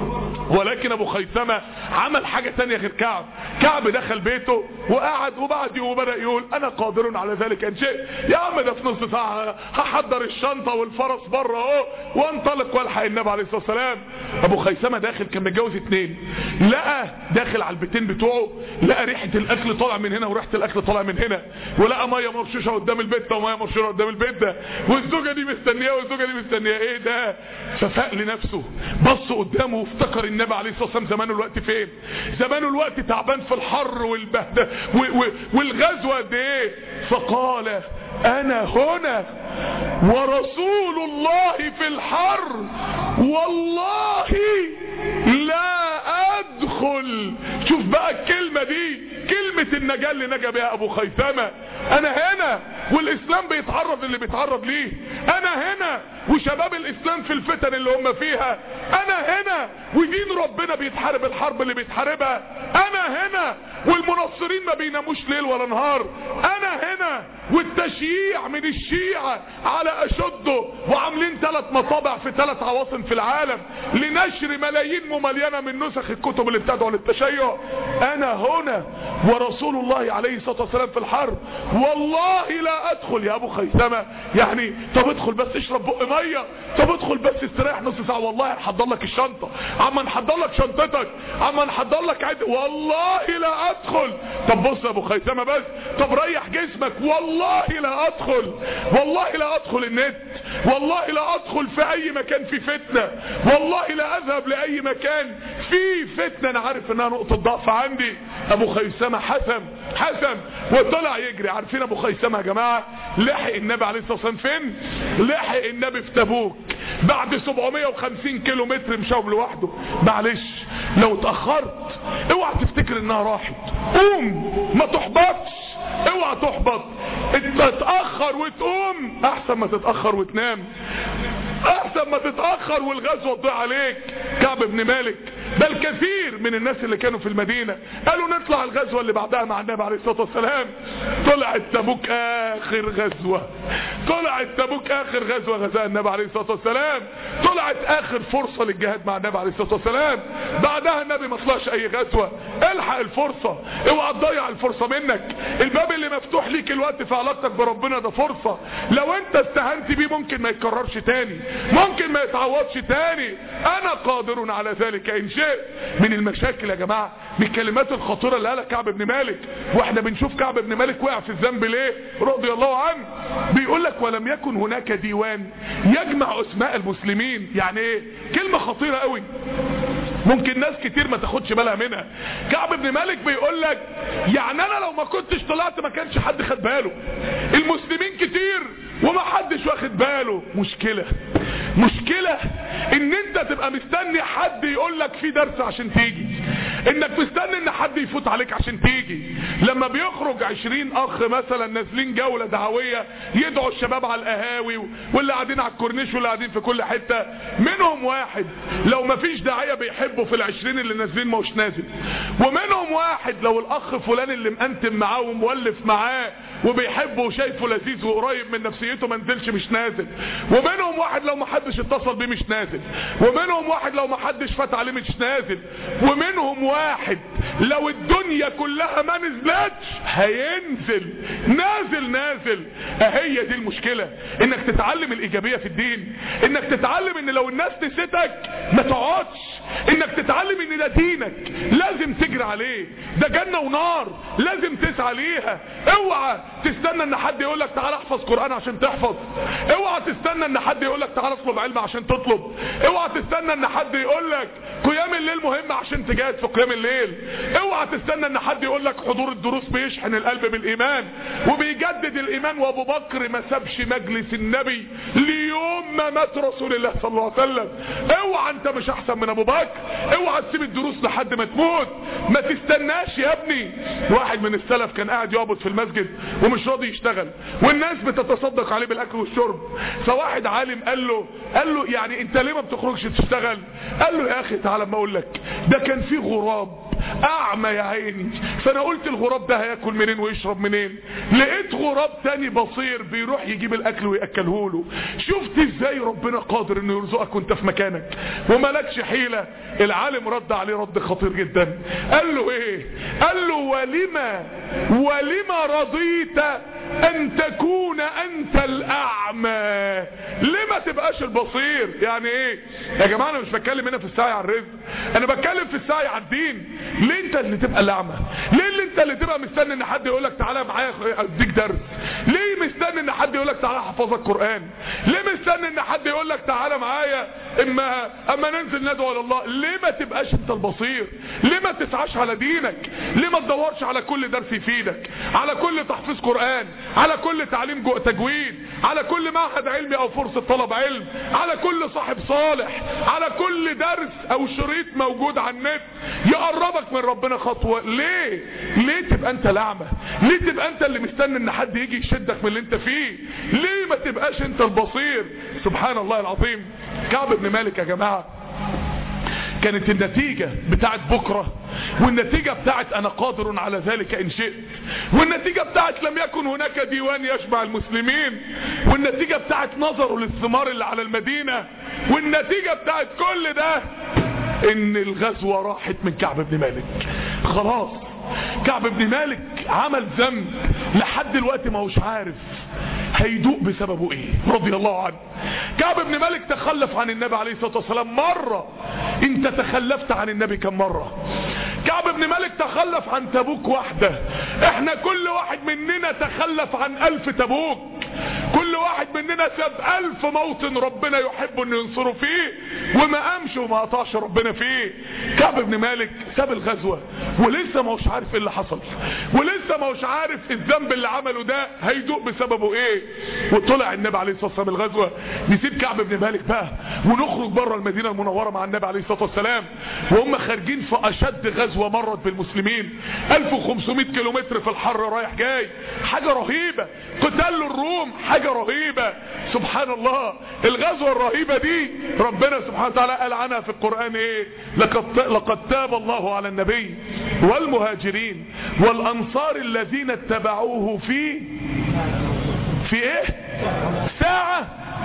Speaker 1: ولكن ابو خيثمة عمل حاجة تانية غير كعب. كعب دخل بيته وقعد وبعد وبدأ يقول انا قادر على ذلك ان شئت. يا عم ده في نص ساعة هحضر الشنطة والفرس بره اهو وانطلق والحق النبي عليه الصلاة والسلام. ابو خيثمة داخل كان متجوز اتنين، لقى داخل على البيتين بتوعه لقى ريحة الاكل طالع من هنا وريحة الاكل طالع من هنا، ولقى مية مرشوشة قدام البيت ده ومية مرشوشة قدام البيت ده، والزوجة دي مستنياه والزوجة دي مستنياه. ايه ده؟ ففاق لنفسه، بص قدامه وافتكر النبي عليه الصلاة والسلام زمانه الوقت فين؟ زمانه الوقت تعبان في الحر والبهدة والغزوة قد ايه؟ فقال انا هنا ورسول الله في الحر والله لا ادخل. شوف بقى الكلمة دي، كلمة النجاة اللي نجا بها ابو خيثمة. انا هنا والاسلام بيتعرض اللي بيتعرض ليه، انا هنا وشباب الاسلام في الفتن اللي هم فيها، انا هنا ودين ربنا بيتحارب الحرب اللي بيتحاربها، انا هنا والمنصرين ما بيناموش ليل ولا نهار، انا هنا والتشييع من الشيعة على اشده وعاملين ثلاث مطابع في ثلاث عواصم في العالم لنشر ملايين مملينة من نسخ الكتب اللي بتدعو للتشيع. انا هنا ورسول الله عليه الصلاة والسلام في الحرب والله لا ادخل. يا ابو خيثمة يعني طب ادخل بس اشرب بق مية، طب ادخل بس استريح نص ساعة، والله هنحضر لك الشنطة، عما نحضر لك شنطتك، عما نحضر لك عد، والله لا ادخل. طب بص يا ابو خيثمة بس، طب ريح جسمك، والله لا ادخل، والله لا ادخل النت، والله لا ادخل في اي مكان في فتنة، والله لا اذهب لاي مكان في فتنة انا عارف انها نقطة ضعف عندي. ابو خيثمة حسم حسم وطلع يجري. عارفين ابو خيثمة يا جماعة لحق النبي عليه الصلاة والسلام فين؟ لحق النبي في تبوك بعد سبعمية وخمسين كيلو متر مشاوب لوحده. معلش لو اتأخرت اوعى تفتكر انها راحت، قوم ما تحبطش، اوعى تحبط، تتأخر وتقوم احسن ما تتأخر وتنام، احسن ما تتأخر والغزوة تضيع عليك. كعب بن مالك بل كثير من الناس اللي كانوا في المدينة قالوا نطلع الغزوة اللي بعدها مع النبي عليه الصلاة والسلام. طلعت تبوك اخر غزوة، طلعت تبوك اخر غزوة غزاها النبي عليه الصلاة والسلام، طلعت اخر فرصة للجهاد مع النبي عليه الصلاة والسلام. بعدها النبي ما طلعش اي غزوة. الحق الفرصة، اوعى تضيع الفرصة منك. الباب اللي مفتوح ليك الوقت في علاقتك بربنا ده فرصة، لو انت استهنت بيه ممكن ما يتكررش تاني، ممكن ما يتعوضش تاني. انا قادر على ذلك ان شئت. من المشاكل يا جماعة، من الكلمات الخطيرة اللي قالها كعب بن مالك، واحنا بنشوف كعب بن مالك وقع في الذنب ليه رضي الله عنه. بيقول لك ولم يكن هناك ديوان يجمع اسماء المسلمين. يعني ايه؟ كلمة خطيرة قوي ممكن ناس كتير ما تاخدش بالها منها. كعب بن مالك بيقول لك يعني انا لو ما كنتش طلعت ما كانش حد خد باله. المسلمين كتير وما حدش واخد باله. مشكلة مشكلة ان انت تبقى مستني حد يقول لك في درس عشان تيجي، انك مستني ان حد يفوت عليك عشان تيجي. لما بيخرج عشرين اخ مثلا نازلين جولة دعوية يدعوا الشباب على القهاوي واللي قاعدين على الكورنيش واللي قاعدين في كل حتة، منهم واحد لو ما فيش داعية بيحبه في العشرين اللي نازلين ما هوش نازل، ومنهم واحد لو الاخ فلان اللي مأنتم معاه ومولف معاه وبيحبه وشايفه لذيذ وقريب من نفسيته ما نزلش مش نازل، ومنهم واحد لو ما حدش اتصل بيه مش نازل، ومنهم واحد لو ما حدش فات عليه مش نازل، ومنهم واحد لو الدنيا كلها ما نزلتش هينزل نازل نازل. اهي دي المشكلة، انك تتعلم الايجابية في الدين، انك تتعلم ان لو الناس نسيتك ما تقعدش، انك تتعلم ان ده دينك لازم تجري عليه، ده جنة ونار لازم تسعى ليها. اوعى تستنى ان حد يقول لك تعالى احفظ قرآن عشان تحفظ، اوعى تستنى ان حد يقول لك تعالى اطلب علم عشان تطلب، اوعى تستنى ان حد يقول لك قيام الليل مهم عشان تجاهد في قيام الليل، اوعى تستنى ان حد يقول لك حضور الدروس بيشحن القلب بالايمان وبيجدد الايمان. وابو بكر ما سابش مجلس النبي ليوم ما مات رسول الله صلى الله عليه وسلم. اوعى انت مش احسن من ابو بكر، اوعى تسيب الدروس لحد ما تموت، ما تستناش يا ابني. واحد من السلف كان قاعد يعبد في المسجد ومش راضي يشتغل والناس بتتصدق عليه بالاكل والشرب، فواحد عالم قال له قال له يعني انت ليه ما بتخرجش تشتغل؟ قال له يا اخي تعالى ما اقول لك، ده كان في غراب اعمى يا عيني، فانا قلت الغراب ده هياكل منين ويشرب منين؟ لقيت غراب تاني بصير بيروح يجيب الاكل وياكله له. شفت ازاي ربنا قادر انه يرزقك وانت في مكانك ومالكش حيلة؟ العالم رد عليه رد خطير جدا، قال له ايه؟ قال له ولما ولما رضيت ان تكون انت الاعمى؟ ليه ما تبقاش البصير؟ يعني ايه يا جماعه؟ انا مش بتكلم هنا في السعي على الرزق، انا بتكلم في السعي على الدين. ليه انت اللي تبقى الاعمى؟ ليه اللي انت اللي تبقى مستني ان حد يقول لك تعالى معايا اديك درس؟ ليه مستني ان حد يقول لك تعالى احفظك قران؟ ليه مستني ان حد يقول لك تعالى معايا اما اما ننزل ندعو على الله؟ ليه ما تبقاش انت البصير؟ ليه ما تسعاش على دينك؟ ليه ما تدورش على كل درس يفيدك، على كل تحفيظ قران، على كل تعليم تجويد، على كل معهد علمي او فرصة طلب علم، على كل صاحب صالح، على كل درس او شريط موجود على النت يقربك من ربنا خطوة؟ ليه ليه تبقى انت الاعمى؟ ليه تبقى انت اللي مستني ان حد يجي يشدك من اللي انت فيه؟ ليه ما تبقاش انت البصير؟ سبحان الله العظيم. كعب بن مالك يا جماعة كانت النتيجة بتاعت بكرة، والنتيجة بتاعت انا قادر على ذلك ان شئت، والنتيجة بتاعت لم يكن هناك ديوان يشبع المسلمين، والنتيجة بتاعت نظروا للثمار اللي على المدينة، والنتيجة بتاعت كل ده ان الغزوة راحت من كعب بن مالك. خلاص كعب بن مالك عمل ذنب لحد دلوقتي ما هوش عارف هيدوق بسببه ايه رضي الله عنه. كعب بن مالك تخلف عن النبي عليه الصلاة والسلام مرة. انت تخلفت عن النبي كم مرة؟ كعب بن مالك تخلف عن تبوك واحدة. احنا كل واحد مننا تخلف عن الف تبوك، كل واحد مننا ساب الف موطن ربنا يحب انه ينصره فيه وما قامش وما قطعش ربنا فيه. كعب بن مالك ساب الغزوة ولسه ما هوش عارف ايه اللي حصل، ولسه ما هوش عارف الذنب اللي عمله ده هيدوق بسببه ايه. وطلع النبي عليه الصلاة والسلام الغزوة. نسيب كعب بن مالك بقى ونخرج بره المدينة المنورة مع النبي عليه الصلاة والسلام وهم خارجين في اشد غزوة مرت بالمسلمين، ألف وخمسمائة كيلومتر في الحر رايح جاي، حاجة رهيبة. قتال الروم حي حاجة رهيبة سبحان الله. الغزوة الرهيبة دي ربنا سبحانه وتعالى قال عنها في القرآن ايه؟ لقد, لقد تاب الله على النبي والمهاجرين والانصار الذين اتبعوه في في ايه؟ ساعة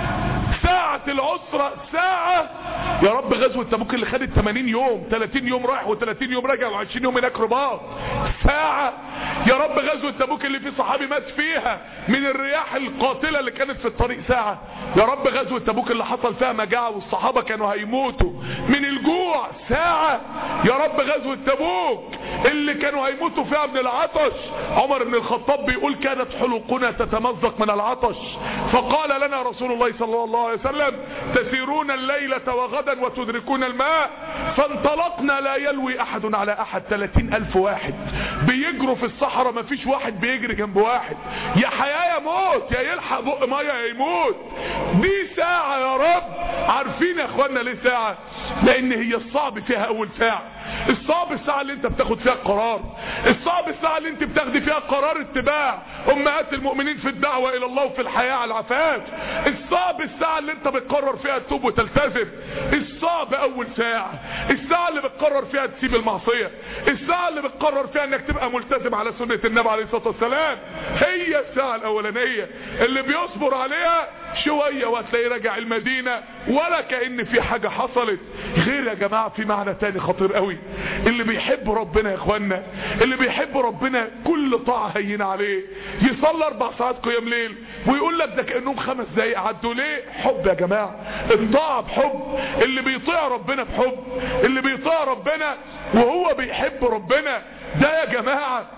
Speaker 1: ساعة العسرة ساعة. يا رب غزوة تبوك اللي خدت ثمانين يوم ثلاثين يوم رايح وثلاثين يوم راجع وعشرين يوم هناك رباط ساعة. يا رب غزوة تبوك اللي في صحابي مات فيها من الرياح القاتلة اللي كانت في الطريق ساعة. يا رب غزوة تبوك اللي حصل فيها مجاعة والصحابة كانوا هيموتوا من الجوع ساعة. يا رب غزوة تبوك اللي كانوا هيموتوا فيها من العطش. عمر بن الخطاب بيقول كانت حلقنا تتمزق من العطش فقال لنا رسول الله صلى الله عليه وسلم تسيرون الليلة وغدا وتدركون الماء فانطلقنا لا يلوي احد على احد. ثلاثين الف واحد بيجروا في الصحراء ما فيش واحد بيجري جنب واحد. يا حياة يا موت يا يلحق بق ميه يا يموت. دي ساعة يا رب. عارفين يا اخوانا ليه ساعة؟ لان هي الصعب فيها اول ساعة. الصعب الساعة اللي انت بتاخد فيها القرار. الصعب الساعة اللي انت بتاخدي فيها قرار اتباع امهات المؤمنين في الدعوة الى الله وفي الحياة على العفاف. الصعب الساعة اللي انت بتقرر فيها تتوب وتلتزم. الصعب اول ساعة. الساعة اللي بتقرر فيها تسيب المعصية. الساعة اللي بتقرر فيها انك تبقى ملتزم على سنة النبي عليه الصلاة والسلام. هي الساعة الاولانية اللي بيصبر عليها شوية وهتلاقي راجع المدينة ولا كأن في حاجة حصلت. غير يا جماعة في معنى تاني خطير قوي. اللي بيحب ربنا يا اخوانا اللي بيحب ربنا كل طاعة هين عليه. يصلي اربع ساعات قيام ليل ويقول لك ده كأنهم خمس دقايق عدوا. ليه؟ حب يا جماعة. الطاعة بحب. اللي بيطيع ربنا بحب. اللي بيطيع ربنا وهو بيحب ربنا ده يا جماعة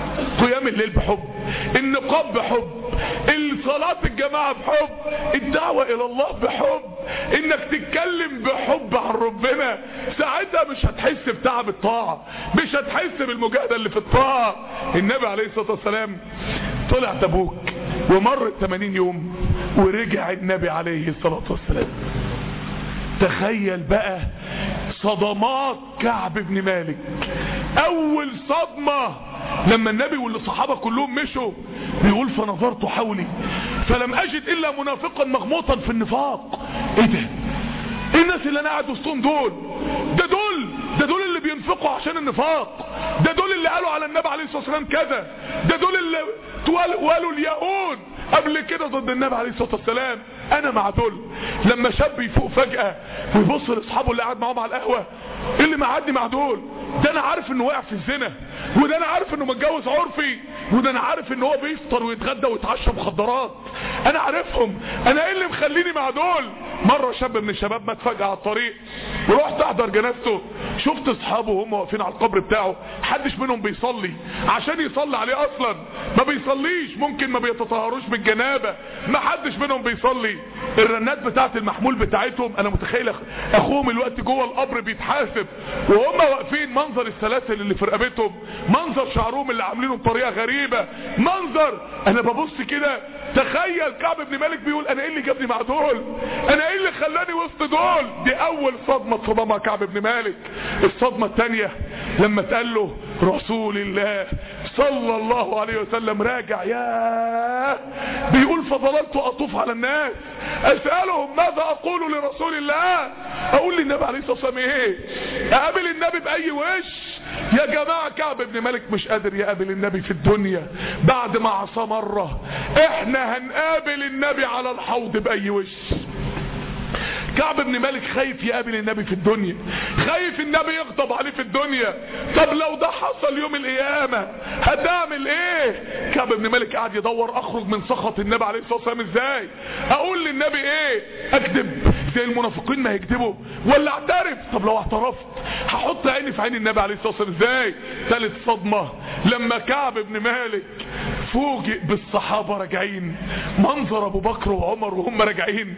Speaker 1: قيام الليل بحب. النقاب بحب. الصلاة الجماعة بحب. الدعوة الى الله بحب. انك تتكلم بحب عن ربنا. ساعتها مش هتحس بتعب الطاعة. مش هتحس بالمجاهدة اللي في الطاعة. النبي عليه الصلاة والسلام طلع تبوك ومر ثمانين يوم ورجع النبي عليه الصلاة والسلام. تخيل بقى صدمات كعب بن مالك. اول صدمة لما النبي والصحابة كلهم مشوا بيقول فنظرت حولي فلم اجد الا منافقا مغموطا في النفاق. ايه ده؟ ايه الناس اللي انا قاعد وسطهم دول؟ ده دول ده دول اللي بينفقوا عشان النفاق. ده دول اللي قالوا على النبي عليه الصلاة والسلام كذا. ده دول اللي قالوا اليهود قبل كده ضد النبي عليه الصلاة والسلام. انا مع دول. لما شاب يفوق فجأة ويبص لاصحابه اللي قاعد معاهم على القهوة ايه اللي معدي مع دول؟ ده انا عارف انه واقع في الزنا وده انا عارف انه متجوز عرفي وده انا عارف ان هو بيفطر ويتغدى ويتعشى مخدرات. انا عارفهم. انا ايه اللي مخليني مع دول؟ مرة شاب من الشباب مات فجأة على الطريق ورحت احضر جنازته. شفت اصحابه وهم واقفين على القبر بتاعه محدش منهم بيصلي عشان يصلي عليه اصلا. ما بيصليش. ممكن ما بيتطهروش من الجنابة. ما حدش منهم بيصلي. الرنات بتاعت المحمول بتاعتهم انا متخيل اخوهم الوقت جوه القبر بيتحاسب وهم واقفين. منظر السلاسل اللي في رقبتهم. منظر شعرهم اللي عاملينه بطريقة غريبة. منظر انا ببص كده. تخيل كعب بن مالك بيقول انا ايه اللي جابني مع دول؟ انا ايه اللي خلاني وسط دول؟ دي اول صدمة صدمها كعب بن مالك. الصدمة الثانية لما تقال له رسول الله صلى الله عليه وسلم راجع. يا بيقول فظللت اطوف على الناس اسألهم ماذا اقول لرسول الله. اقول للنبي عليه الصلاة والسلام ايه؟ اقابل النبي باي وش؟ يا جماعة كعب بن مالك مش قادر يقابل النبي في الدنيا بعد ما عصى مرة. احنا هنقابل النبي على الحوض باي وش؟ كعب بن مالك خايف يقابل النبي في الدنيا. خايف النبي يغضب عليه في الدنيا. طب لو ده حصل يوم القيامة هتعمل ايه؟ كعب بن مالك قاعد يدور اخرج من سخط النبي عليه الصلاة والسلام ازاي؟ اقول للنبي ايه؟ اكذب زي المنافقين ما هيكذبوا ولا اعترف؟ طب لو اعترفت هحط عيني في عين النبي عليه الصلاة والسلام ازاي؟ ثالث صدمة لما كعب بن مالك فوجئ بالصحابة راجعين. منظر ابو بكر وعمر وهم راجعين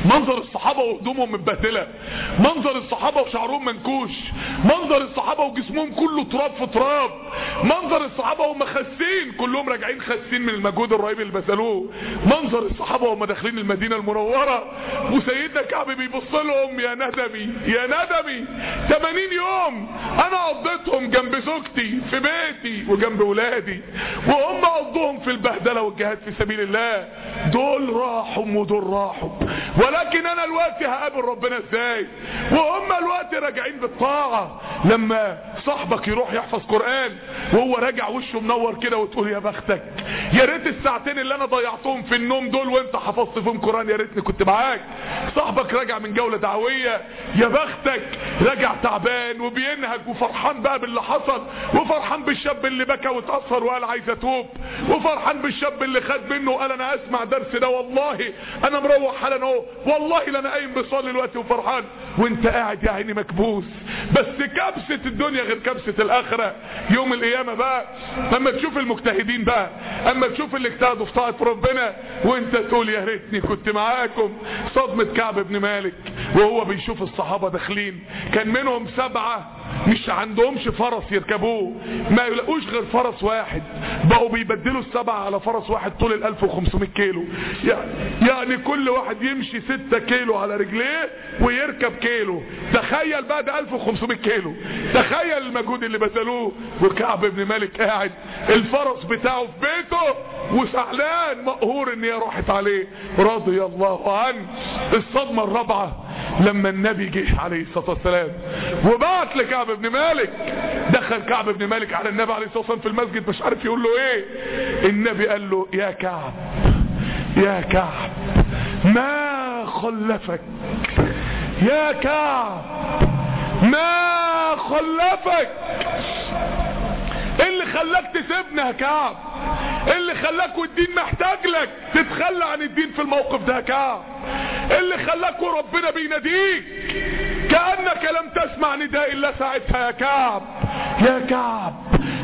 Speaker 1: منظر الصحابة وهدومهم متبهدلة، منظر الصحابة وشعرهم منكوش، منظر الصحابة وجسمهم كله تراب في تراب، منظر الصحابة وهم خاسين كلهم راجعين خاسين من المجهود الرهيب اللي بذلوه، منظر الصحابة وهم داخلين المدينة المنورة وسيدنا كعب بيبص لهم يا ندمي يا ندمي ثمانين يوم انا قضيتهم جنب زوجتي في بيتي وجنب ولادي وهم قضوهم في البهدلة والجهاد في سبيل الله، دول راحوا ودول راحوا، ولكن انا الوقت هقابل ربنا ازاي وهم الوقت راجعين بالطاعة. لما صاحبك يروح يحفظ قرآن وهو راجع وشه منور كده وتقول يا بختك، يا ريت الساعتين اللي انا ضيعتهم في النوم دول وانت حفظت فيهم قرآن يا ريتني كنت معاك. صاحبك راجع من جولة دعوية يا بختك، راجع تعبان وبينهج وفرحان بقى باللي حصل، وفرحان بالشاب اللي بكى واتأثر وقال عايز اتوب، وفرحان بالشاب اللي خد منه وقال انا اسمع درس ده والله انا مروح حالا اهو والله لا انا قايم بصلي الوقت وفرحان، وانت قاعد يا عيني مكبوس. بس كبسة الدنيا غير كبسة الاخرة يوم القيامة بقى، اما تشوف المجتهدين بقى، اما تشوف اللي اجتهدوا في طاعة ربنا وانت تقول يا ريتني كنت معاكم. صدمة كعب بن مالك وهو بيشوف الصحابة داخلين، كان منهم سبعة مش عندهمش فرس يركبوه، ما يلاقوش غير فرس واحد، بقوا بيبدلوا السبعة على فرس واحد طول الالف وخمسمائة كيلو، يعني كل واحد يمشي ستة كيلو على رجليه ويركب كيلو. تخيل بقى ده الف وخمسمائة كيلو، تخيل المجهود اللي بذلوه. وكعب بن مالك قاعد الفرس بتاعه في بيته وسعلان مقهور ان هي راحت عليه رضي الله عنه. الصدمة الرابعة لما النبي جه عليه الصلاة والسلام وبعت لكعب بن مالك، دخل كعب بن مالك على النبي عليه الصلاة والسلام في المسجد مش عارف يقول له ايه. النبي قال له يا كعب يا كعب ما خلفك، يا كعب ما خلفك، اللي خلاك تسيبنا يا كعب، اللي خلاك والدين محتاج لك تتخلى عن الدين في الموقف ده يا كعب، اللي خلاك وربنا بيناديك كأنك لم تسمع نداء الله ساعتها يا كعب، يا كعب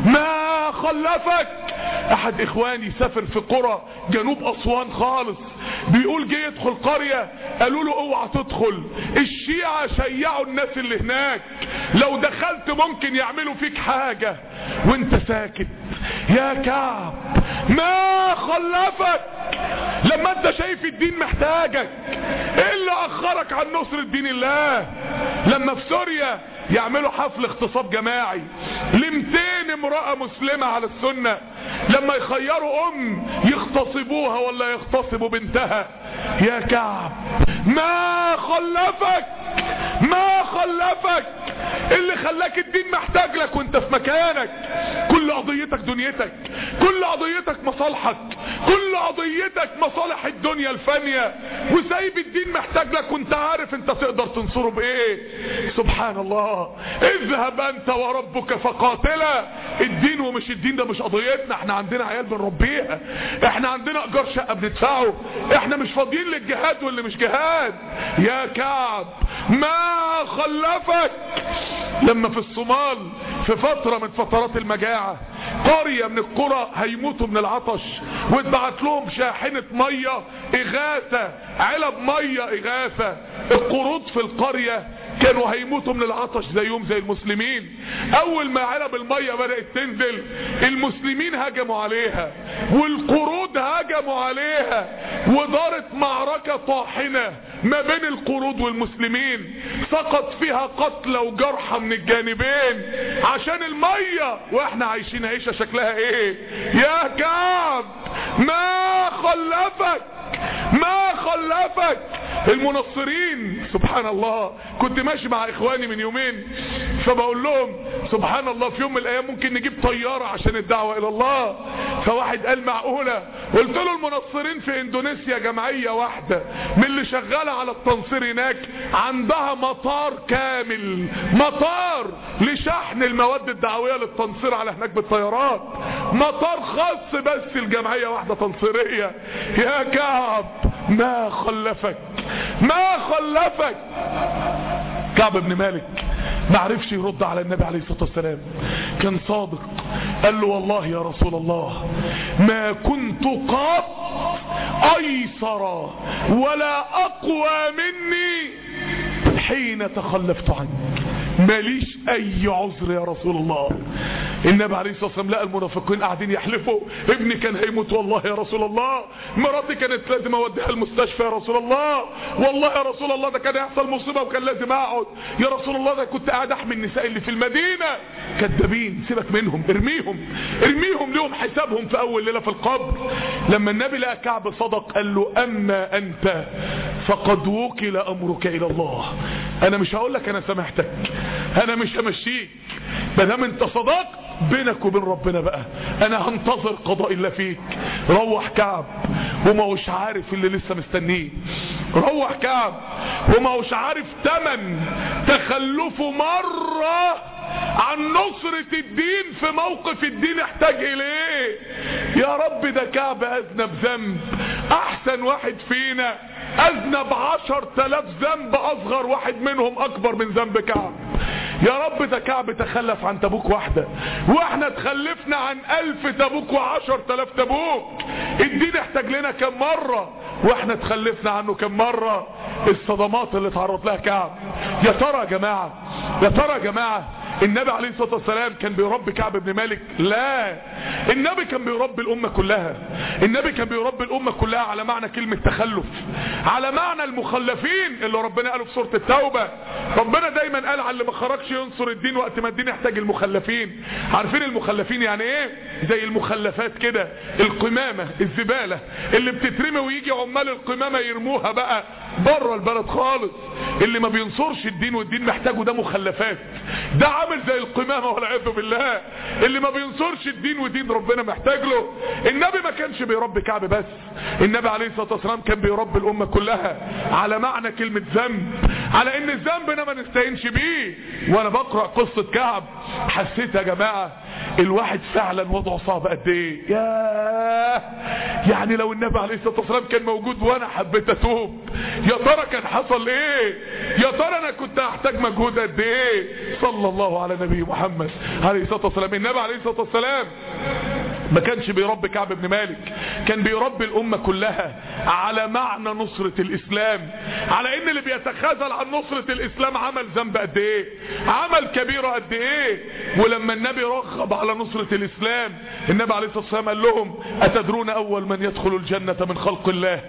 Speaker 1: ما خلفك. احد اخواني سافر في قرى جنوب اسوان خالص، بيقول جه يدخل قرية قالوا له اوعى تدخل، الشيعة شيعوا الناس اللي هناك، لو دخلت ممكن يعملوا فيك حاجة وانت ساكت. يا كعب ما خلفك لما انت شايف الدين محتاجك، ايه اللي اخرك عن نصر الدين الله؟ لما في سوريا يعملوا حفل اغتصاب جماعي ل مئتين امرأة مسلمة على السنة، لما يخيروا ام يغتصبوها ولا يغتصبوا بنتها. يا كعب ما خلفك ما خلفك، اللي خلاك الدين محتاج لك وانت في مكانك، كل قضيتك دنيتك، كل قضيتك مصالحك، كل قضيتك مصالح الدنيا الفانية، وسايب الدين محتاج لك وانت عارف انت تقدر تنصره بايه. سبحان الله. اذهب انت وربك فقاتلا. الدين ومش الدين ده مش قضيتنا، احنا عندنا عيال بنربيها، احنا عندنا ايجار شقة بندفعه، احنا مش فاضيين للجهاد واللي مش جهاد. يا كعب ما خلفك لما في الصومال في فترة من فترات المجاعة قرية من القرى هيموتوا من العطش، واتبعت لهم شاحنة مية اغاثة، علب مية اغاثة. القروض في القرية كانوا هيموتوا من العطش زيهم زي المسلمين. اول ما علب المية بدأت تنزل المسلمين هجموا عليها والقرود هجموا عليها، ودارت معركة طاحنة ما بين القرود والمسلمين، سقط فيها قتلى وجرحى من الجانبين عشان المية، واحنا عايشين عيشة شكلها ايه. يا كعب ما خلفك ما خلفك. المنصرين سبحان الله، كنت ماشي مع اخواني من يومين فبقول لهم سبحان الله في يوم من الايام ممكن نجيب طيارة عشان الدعوة الى الله. فواحد قال معقولة؟ قلت له المنصرين في اندونيسيا جمعية واحدة من اللي شغالة على التنصير هناك عندها مطار كامل، مطار لشحن المواد الدعوية للتنصير على هناك بالطيارات، مطار خاص بس الجمعية واحدة تنصيرية. يا كعب ما خلفك ما خلفك. كعب بن مالك ما عرفش يرد على النبي عليه الصلاة والسلام، كان صادق. قال له والله يا رسول الله ما كنت قط ايسر ولا اقوى مني حين تخلفت عنك. ماليش اي عذر يا رسول الله. النبي عليه الصلاة والسلام لقى المنافقين قاعدين يحلفوا، ابني كان هيموت والله يا رسول الله، مراتي كانت لازم اوديها المستشفى يا رسول الله، والله يا رسول الله ده كان يحصل مصيبة وكان لازم اقعد يا رسول الله، ده كنت قاعد احمي النساء اللي في المدينة. كذابين، سيبك منهم، ارميهم ارميهم لهم حسابهم في اول ليلة في القبر. لما النبي لقى كعب صدق قال له اما انت فقد وكل امرك الى الله. انا مش هقول لك انا سامحتك، انا مش همشيك، ما دام انت صدقت بينك وبين ربنا بقى، انا هنتظر قضاء الله فيك. روح كعب وما هوش عارف اللي لسه مستنيه، روح كعب وما هوش عارف تمن تخلفه مرة عن نصرة الدين في موقف الدين احتاج اليه. يا رب ده كعب اذنب ذنب، احسن واحد فينا اذنب عشر تلاف ذنب، اصغر واحد منهم اكبر من ذنب كعب. يا رب ده كعب تخلف عن تبوك واحدة، واحنا تخلفنا عن الف تبوك وعشر تلاف تبوك. الدين احتاج لنا كم مرة واحنا تخلفنا عنه كم مرة. الصدمات اللي تعرض لها كعب. يا ترى يا جماعة، يا ترى يا جماعة النبي عليه الصلاة والسلام كان بيربي كعب بن مالك؟ لا، النبي كان بيربي الامة كلها. النبي كان بيربي الامة كلها على معنى كلمة تخلف، على معنى المخلفين اللي ربنا قاله في سورة التوبة. ربنا دايما قال على اللي ما خرجش ينصر الدين وقت ما الدين يحتاج المخلفين. عارفين المخلفين يعني ايه؟ زي المخلفات كده، القمامة، الزبالة اللي بتترمي ويجي عمال القمامة يرموها بقى بره البلد خالص. اللي ما بينصرش الدين والدين محتاجه ده مخلفات، ده عامل زي القمامة والعياذ بالله. اللي ما بينصرش الدين ودين ربنا محتاج له. النبي ما كانش بيربي كعب بس، النبي عليه الصلاة والسلام كان بيربي الامة كلها على معنى كلمة ذنب، على ان الذنب ده ما نستهينش بيه. وانا بقرأ قصة كعب حسيت يا جماعة الواحد فعلا وضعه صعب قد ايه. ياه، يعني لو النبي عليه الصلاة والسلام كان موجود وانا حبيت اتوب، يا ترى كان حصل ايه؟ يا ترى انا كنت احتاج مجهود قد ايه؟ صلى الله على نبي محمد عليه الصلاة والسلام. النبي عليه الصلاة والسلام ما كانش بيربي كعب بن مالك، كان بيربي الامة كلها على معنى نصرة الاسلام، على ان اللي بيتخاذل عن نصرة الاسلام عمل ذنب قد ايه، عمل كبيرة قد ايه. ولما النبي رغب على نصرة الاسلام، النبي عليه الصلاة والسلام قال لهم اتدرون اول من يدخل الجنة من خلق الله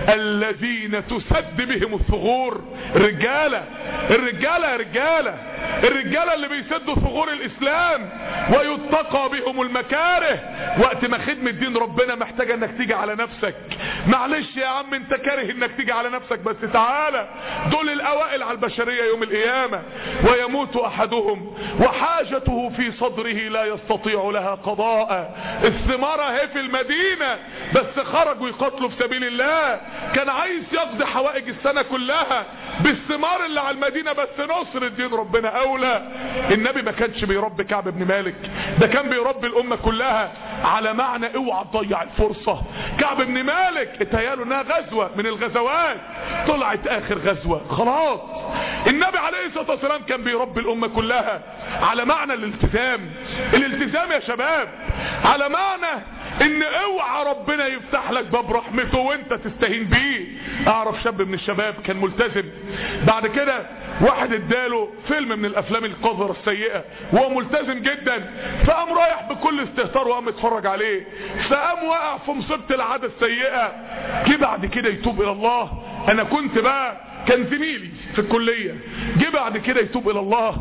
Speaker 1: الذين تسد بهم الثغور؟ الرجالة، الرجالة يا رجالة، الرجالة اللي بيسدوا ثغور الاسلام ويتقى بهم المكاره. وقت ما خدمة دين ربنا محتاجة انك تيجي على نفسك، معلش يا عم انت كاره انك تيجي على نفسك، بس تعالى، دول الاوائل على البشرية يوم القيامة. ويموت احدهم وحاجته في صدره لا يستطيع لها قضاء. الثمار اهي في المدينة بس خرجوا يقاتلوا في سبيل الله، كان عايز يقضي حوائج السنة كلها بالثمار اللي على المدينة، بس نصر الدين ربنا اولى. النبي ما كانش بيربي كعب بن مالك، ده كان بيربي الامة كلها على معنى اوعى تضيع الفرصة. كعب بن مالك اتهياله انها غزوة من الغزوات، طلعت اخر غزوة خلاص. النبي عليه الصلاة والسلام كان بيربي الامة كلها على معنى الالتزام. الالتزام يا شباب على معنى ان اوعى ربنا يفتح لك باب رحمته وانت تستهين بيه. اعرف شاب من الشباب كان ملتزم، بعد كده واحد اداله فيلم من الافلام القذرة السيئة وهو ملتزم جدا، فقام رايح بكل استهتار وقام اتفرج عليه، فقام وقع في مصيبة العادة السيئة. جه بعد كده يتوب الى الله. انا كنت بقى كان زميلي في الكلية، جه بعد كده يتوب الى الله.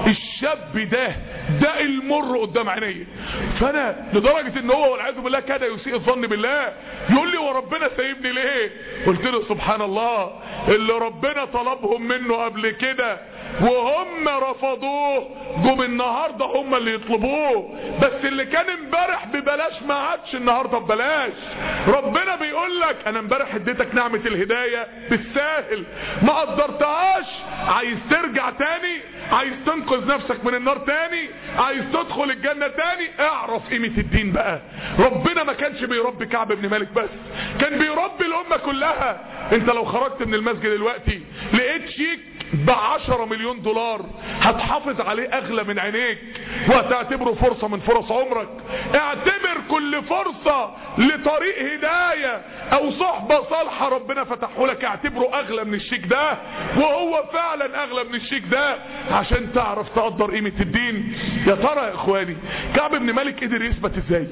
Speaker 1: الشاب ده ده المر قدام عيني، فانا لدرجة ان هو والعياذ بالله كاد يسيء الظن بالله، يقول لي وربنا سايبني ليه؟ قلت له سبحان الله، اللي ربنا طلبهم منه قبل كده وهم رفضوه جم النهاردة هم اللي يطلبوه، بس اللي كان امبارح ببلاش ما عادش النهاردة ببلاش. ربنا بيقول لك انا امبارح اديتك نعمة الهداية بالساهل ما قدرتهاش، عايز ترجع تاني، عايز تنقذ نفسك من النار تاني، عايز تدخل الجنة تاني، اعرف قيمة الدين بقى. ربنا ما كانش بيربي كعب بن مالك بس، كان بيربي الامة كلها. انت لو خرجت من المسجد دلوقتي لقيت شيك بعشرة مليون دولار هتحافظ عليه اغلى من عينيك وهتعتبره فرصة من فرص عمرك. اعتبر كل فرصة لطريق هداية او صحبة صالحة ربنا فتحه لك اعتبره اغلى من الشيك ده، وهو فعلا اغلى من الشيك ده، عشان تعرف تقدر قيمة الدين. يا ترى يا اخواني كعب بن مالك قدر يثبت ازاي؟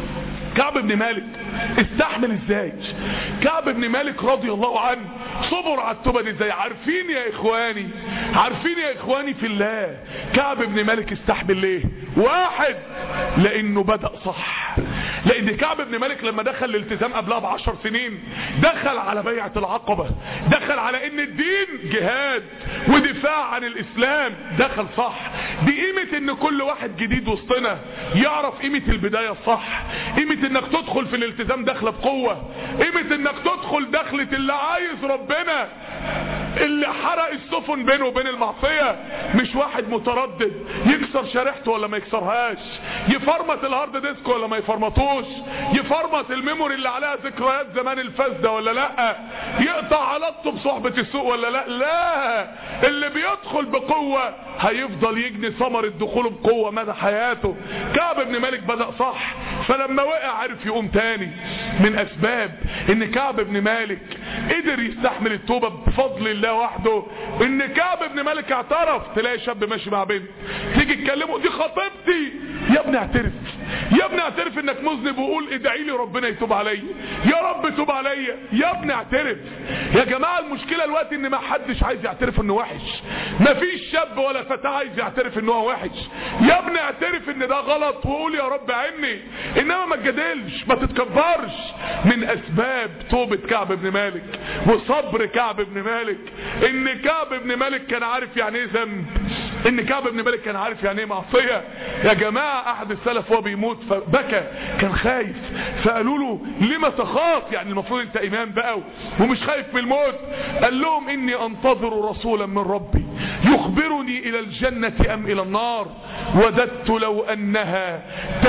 Speaker 1: كعب بن مالك استحمل ازاي؟ كعب بن مالك رضي الله عنه صبر على التوبة دي ازاي؟ عارفين يا اخواني عارفين يا اخواني في الله كعب بن مالك استحمل ليه؟ واحد، لانه بدأ صح. لان كعب بن مالك لما دخل الالتزام قبلها بعشر سنين دخل على بيعة العقبة، دخل على ان الدين جهاد ودفاع عن الاسلام، دخل صح. دي قيمة ان كل واحد جديد وسطنا يعرف قيمة البداية الصح، قيمة انك تدخل في الالتزام دخل بقوة، قيمة انك تدخل دخلة اللي عايز ربنا، اللي حرق السفن بينه وبين المعصية، مش واحد متردد يكسر شريحته ولا ما يكسرهاش، يفرمط الهارد ديسك ولا ما يفرمطوش، يفرمط الميموري اللي عليها ذكريات زمان الفاسدة ولا لا، يقطع علاقته بصحبة السوق ولا لا. لا، اللي بيدخل بقوة هيفضل يجني ثمرة دخوله بقوة مدى حياته. كعب بن مالك بدأ صح، فلما وقع عرف يقوم تاني. من اسباب ان كعب بن مالك قدر يستحمل التوبة بفضل الله وحده ان كعب بن مالك اعترف. تلاقي شاب ماشي مع بنت تيجي تكلمه دي خطيبتي، يا ابني اعترف، يا ابني اعترف انك مذنب وقول ادعي لي ربنا يتوب عليا، يا رب توب عليا، يا ابني اعترف. يا جماعه المشكله الوقت ان ما حدش عايز يعترف انه وحش، ما فيش شاب ولا فتاه عايز يعترف انه هو وحش. يا ابني اعترف ان ده غلط وقول يا رب عني، انما ما تجادلش ما تتكبرش. من اسباب توبه كعب بن مالك وصبر كعب بن مالك ان كعب بن مالك كان عارف يعني ايه ذنب، ان كعب بن مالك كان عارف يعني ايه معصيه. يا جماعه احد السلف وهو بيموت فبكى، كان خايف، فقالوا له لما تخاف؟ يعني المفروض انت امام بقى ومش خايف من الموت. قال لهم اني انتظر رسولا من ربي يخبرني الى الجنه ام الى النار، وددت لو انها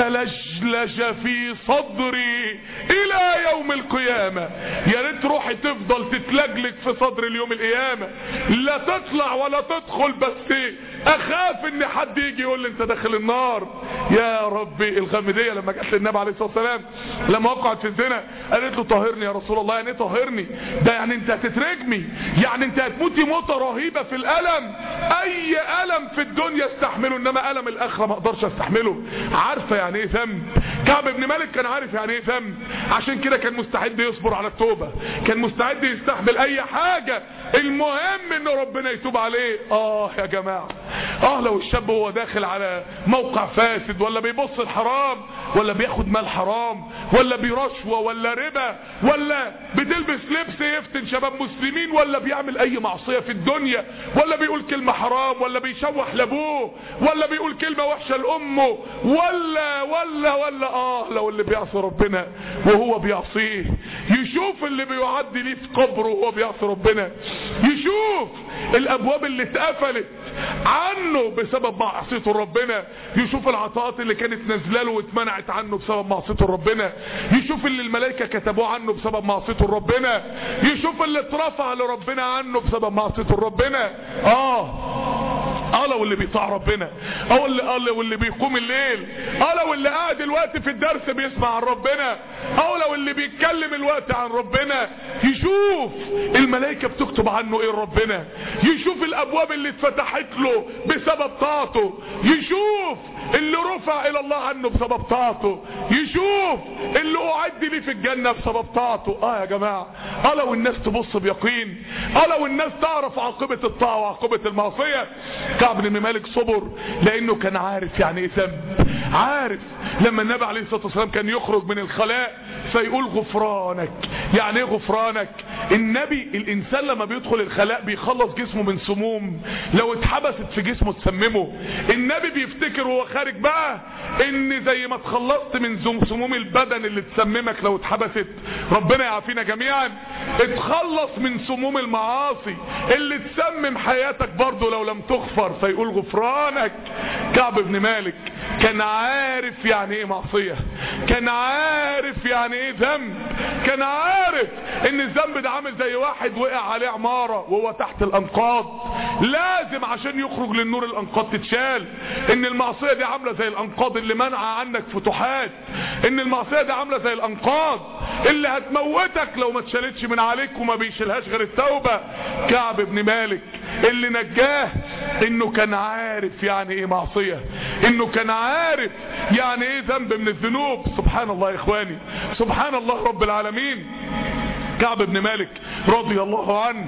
Speaker 1: تلجلج في صدري الى يوم القيامه. يا ريت روحي تفضل تتلجلج في صدر اليوم القيامه، لا تطلع ولا تدخل، بس اخاف ان حد يجي يقول لي انت داخل النار. يا ربي الغامديه لما جت للنبي عليه الصلاه والسلام لما وقعت في الزنا قالت له طهرني يا رسول الله. يعني ايه طهرني؟ ده يعني انت هتترجمي، يعني انت هتموتي موته رهيبه في الالم. اي الم في الدنيا استحمله، انما الم الاخره ما اقدرش استحمله. عارفه يعني ايه ذنب؟ كعب بن مالك كان عارف يعني ايه ذنب، عشان كده كان مستعد يصبر على التوبه، كان مستعد يستحمل اي حاجه، المهم ان ربنا يتوب عليه. اه يا جماعه، اه لو الشاب هو داخل على موقع فاسد ولا بيبص الحرام ولا بياخد مال حرام ولا بيرشوه ولا ربا ولا بتلبس لبس يفتن شباب مسلمين ولا بيعمل اي معصيه في الدنيا ولا بيقول كلمه حرام ولا بيشوح لابوه ولا بيقول كلمه وحشه لامه ولا ولا ولا اه لو اللي بيعصي ربنا وهو بيعصيه يشوف اللي بيعدي ليه في قبره وهو بيعصي ربنا، يشوف الابواب اللي اتقفلت عنه بسبب معصيته ربنا، يشوف العطاءات اللي كانت نازله له واتمنعت عنه بسبب معصيته ربنا، يشوف اللي الملائكه كتبوه عنه بسبب معصيته ربنا، يشوف اللي اترفع لربنا عنه بسبب معصيته ربنا. اه اه لو اللي بيطاع ربنا، اه اللي اه لو اللي بيقوم الليل، اه لو اللي قاعد الوقت في الدرس بيسمع عن ربنا، اه لو اللي بيتكلم الوقت عن ربنا، يشوف الملائكه بتكتب عنه ايه ربنا، يشوف الابواب اللي اتفتحت له بسبب طاعته، يشوف اللي رفع الى الله عنه بسبب طاعته، يشوف اللي اعد ليه في الجنه بسبب طاعته. اه يا جماعه، اه لو الناس تبص بيقين، اه لو الناس تعرف عاقبه الطاعه وعاقبه المعصيه. كعب بن مالك صبر لانه كان عارف يعني ايه ذنب، عارف لما النبي عليه الصلاه والسلام كان يخرج من الخلاء فيقول غفرانك. يعني ايه غفرانك؟ النبي الانسان لما بيدخل الخلاء بيخلص جسمه من سموم لو اتحبست في جسمه تسممه. النبي بيفتكر وهو خارج بقى ان زي ما اتخلصت من سموم البدن اللي تسممك لو اتحبست، ربنا يعافينا جميعا، اتخلص من سموم المعاصي اللي تسمم حياتك برضو لو لم تغفر، فيقول غفرانك. كعب بن مالك كان عارف يعني ايه معصية، كان عارف يعني ايه ذنب، كان عارف ان الذنب ده عامل زي واحد وقع عليه عمارة وهو تحت الانقاض، لازم عشان يخرج للنور الانقاض تتشال. ان المعصية دي عاملة زي الانقاض اللي منع عنك فتوحات، ان المعصية دي عاملة زي الانقاض اللي هتموتك لو ما اتشالتش من عليك وما بيشيلهاش غير التوبة. كعب بن مالك اللي نجاه انه كان عارف يعني ايه معصية، انه كان عارف يعني ايه ذنب من الذنوب. سبحان الله يا اخواني، سبحان الله رب العالمين. كعب بن مالك رضي الله عنه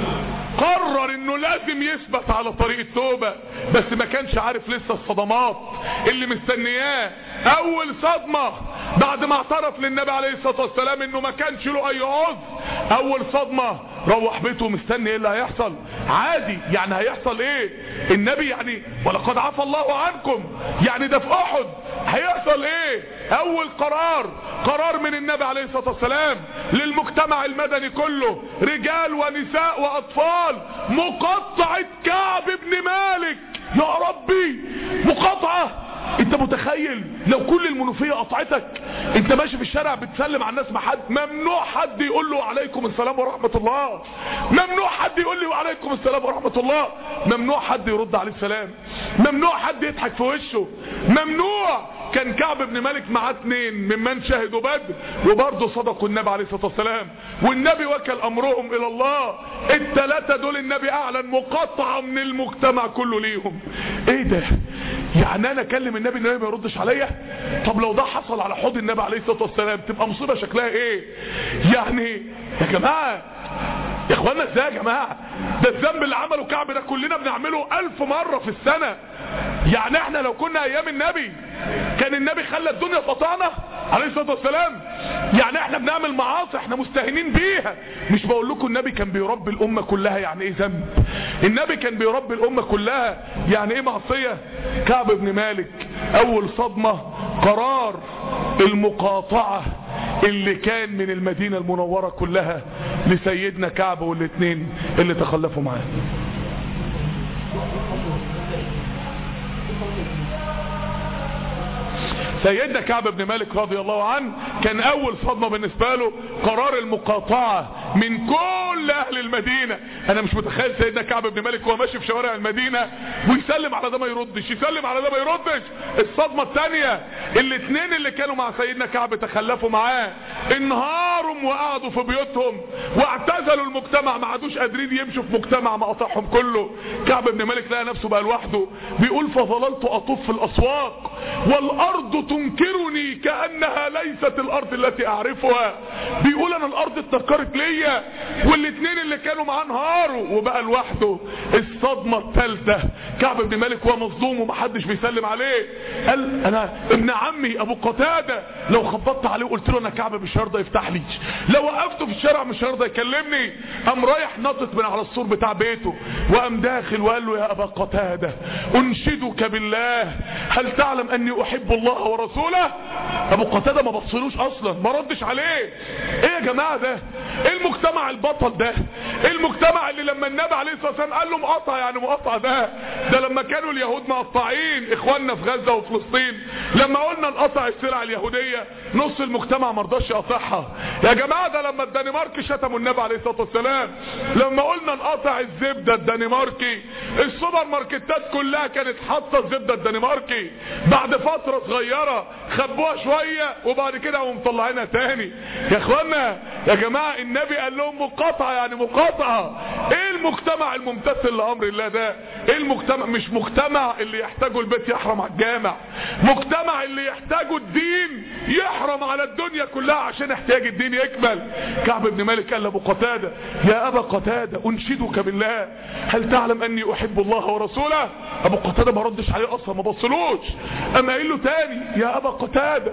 Speaker 1: قرر انه لازم يثبت على طريق التوبة، بس ما كانش عارف لسه الصدمات اللي مستنياه. اول صدمة بعد ما اعترف للنبي عليه الصلاة والسلام انه ما كانش له اي عذر، اول صدمة روح بيته مستني ايه اللي هيحصل. عادي يعني هيحصل ايه؟ النبي يعني ولقد عفى الله عنكم، يعني ده في احد هيحصل ايه؟ اول قرار قرار من النبي عليه الصلاة والسلام للمجتمع المدني كله، رجال ونساء واطفال، مقاطعة كعب بن مالك. يا ربي مقاطعة! انت متخيل لو كل المنوفية قطعتك، انت ماشي في الشارع بتسلم على الناس، ما حد ممنوع حد يقول له عليكم السلام ورحمة الله، ممنوع حد يقول له عليكم السلام ورحمة الله، ممنوع حد يرد عليه السلام، ممنوع حد يضحك في وشه، ممنوع. كان كعب بن مالك معاه اتنين ممن شهدوا بدر وبرضه صدقوا النبي عليه الصلاة والسلام، والنبي وكل امرهم الى الله. التلاتة دول النبي اعلن مقاطعة من المجتمع كله ليهم. ايه ده؟ يعني انا اكلم النبي النبي ما يردش عليا؟ طب لو ده حصل على حوض النبي عليه الصلاة والسلام تبقى مصيبة شكلها ايه؟ يعني يا جماعة يا اخوانا ازاي يا جماعة؟ ده الذنب اللي عمله كعب ده كلنا بنعمله الف مرة في السنة. يعني احنا لو كنا ايام النبي كان النبي خلى الدنيا تقطعنا عليه الصلاة والسلام. يعني احنا بنعمل معاصي احنا مستهينين بيها. مش بقول لكم النبي كان بيربي الامة كلها يعني ايه ذنب، النبي كان بيربي الامة كلها يعني ايه معصية. كعب بن مالك اول صدمة قرار المقاطعة اللي كان من المدينة المنورة كلها لسيدنا كعب والاثنين اللي تخلفوا معاه. سيدنا كعب بن مالك رضي الله عنه كان اول صدمة بالنسبة له قرار المقاطعة من كل اهل المدينة. انا مش متخيل سيدنا كعب بن مالك وهو ماشي في شوارع المدينة ويسلم على ده ما يردش، يسلم على ده ما يردش. الصدمة الثانية الاثنين اللي كانوا مع سيدنا كعب تخلفوا معاه، انهاروا وقعدوا في بيوتهم واعتزلوا المجتمع، ما عادوش قادرين يمشوا في مجتمع مقاطعهم كله. كعب بن مالك لقى نفسه بقى لوحده، بيقول فظللت اطوف في الاسواق والارض تنكرني كأنها ليست الارض التي اعرفها. بيقول انا الارض اتنكرت ليا، والاثنين اللي كانوا معاه انهاروا وبقى لوحده. الصدمة الثالثة كعب بن مالك وهو مصدوم ومحدش بيسلم عليه، قال انا ابن عمي ابو قتادة لو خبطت عليه وقلت له انا كعب مش هيرضى يفتح لي، لو وقفته في الشارع مش هيرضى يكلمني. قام رايح نطت من على السور بتاع بيته وقام داخل وقال له يا ابا قتادة انشدك بالله هل تعلم اني احب الله ورسوله؟ ابو قتادة ما بصلوش اصلا، ما ردش عليه. ايه يا جماعة ده؟ ايه المجتمع البطل ده؟ ايه المجتمع اللي لما النبي عليه الصلاة والسلام قال له مقاطع يعني مقاطع ده؟ ده لما كانوا اليهود مقطعين اخواننا في غزة وفلسطين، لما قلنا نقطع السلع اليهودية نص المجتمع مرضاش يقطعها. يا جماعة ده لما الدنمارك شتموا النبي عليه الصلاة والسلام، لما قلنا نقطع الزبدة الدنماركي السوبر ماركتات كلها كانت حاطة الزبدة الدنماركي، بعد فترة صغيرة خبوها شوية وبعد كده هم مطلعينها تاني. يا اخوانا يا جماعة النبي قال لهم مقاطعة يعني مقاطعة. ايه المجتمع الممتثل لامر الله ده؟ ايه المجتمع؟ مش مجتمع اللي يحتاجه البيت يحرم على الجامع، مجتمع اللي يحتاجه الدين يحرم على الدنيا كلها عشان احتياج الدين يكمل. كعب بن مالك قال لابو قتادة يا ابا قتادة انشدك بالله هل تعلم اني احب الله ورسوله؟ ابو قتادة ما ردش عليه اصلا، ما بصلوش. اما قال له تاني يا ابا قتادة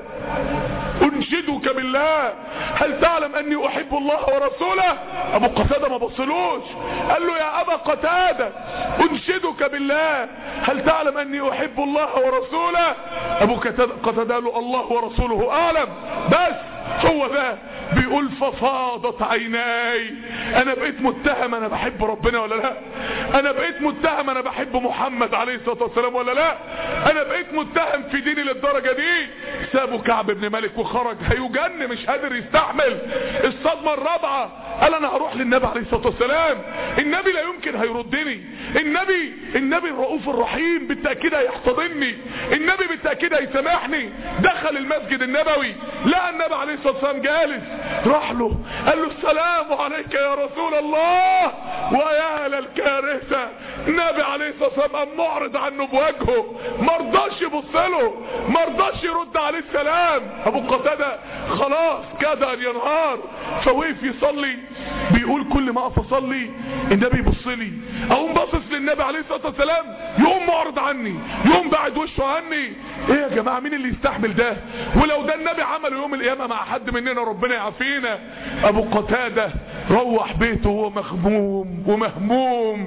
Speaker 1: انشدك بالله هل تعلم اني احب الله ورسوله؟ ابو قتادة ما بصلوش. قال له يا ابا قتادة انشدك بالله هل تعلم اني احب الله ورسوله؟ ابو قتادة قال له الله ورسوله اعلم. بس هو ده بيقول ففاضت عيناي. انا بقيت متهم انا بحب ربنا ولا لا؟ انا بقيت متهم انا بحب محمد عليه الصلاة والسلام ولا لا؟ انا بقيت متهم في ديني للدرجة دي. سابوا كعب بن مالك وخرج هيجن، مش قادر يستحمل الصدمة الرابعة. قال انا هروح للنبي عليه الصلاة والسلام، النبي لا يمكن هيردني، النبي النبي الرؤوف الرحيم بالتأكيد هيحتضنني، النبي بالتأكيد هيسامحني. دخل المسجد النبوي لقى النبي عليه الصلاة والسلام جالس، راح له قال له السلام عليك يا رسول الله. ويا للكارثة، النبي عليه الصلاة والسلام قام معرض عنه بوجهه، مرضاش يبص له، مرضاش يرد عليه السلام. ابو قتادة خلاص كاد ان ينهار، فوقف يصلي بيقول كل ما اقف اصلي النبي يبص لي، اقوم باصص للنبي عليه الصلاة والسلام يقوم معرض عني، يقوم بعد وشه عني. ايه يا جماعة مين اللي يستحمل ده؟ ولو ده النبي عمله يوم القيامة مع حد مننا ربنا يعافينا. ابو قتادة روح بيته وهو مخموم ومهموم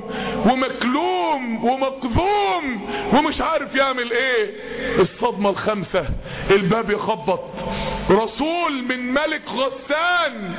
Speaker 1: ومكلوم ومقذوم ومش عارف يعمل ايه. الصدمة الخامسة، الباب يخبط، رسول من ملك غسان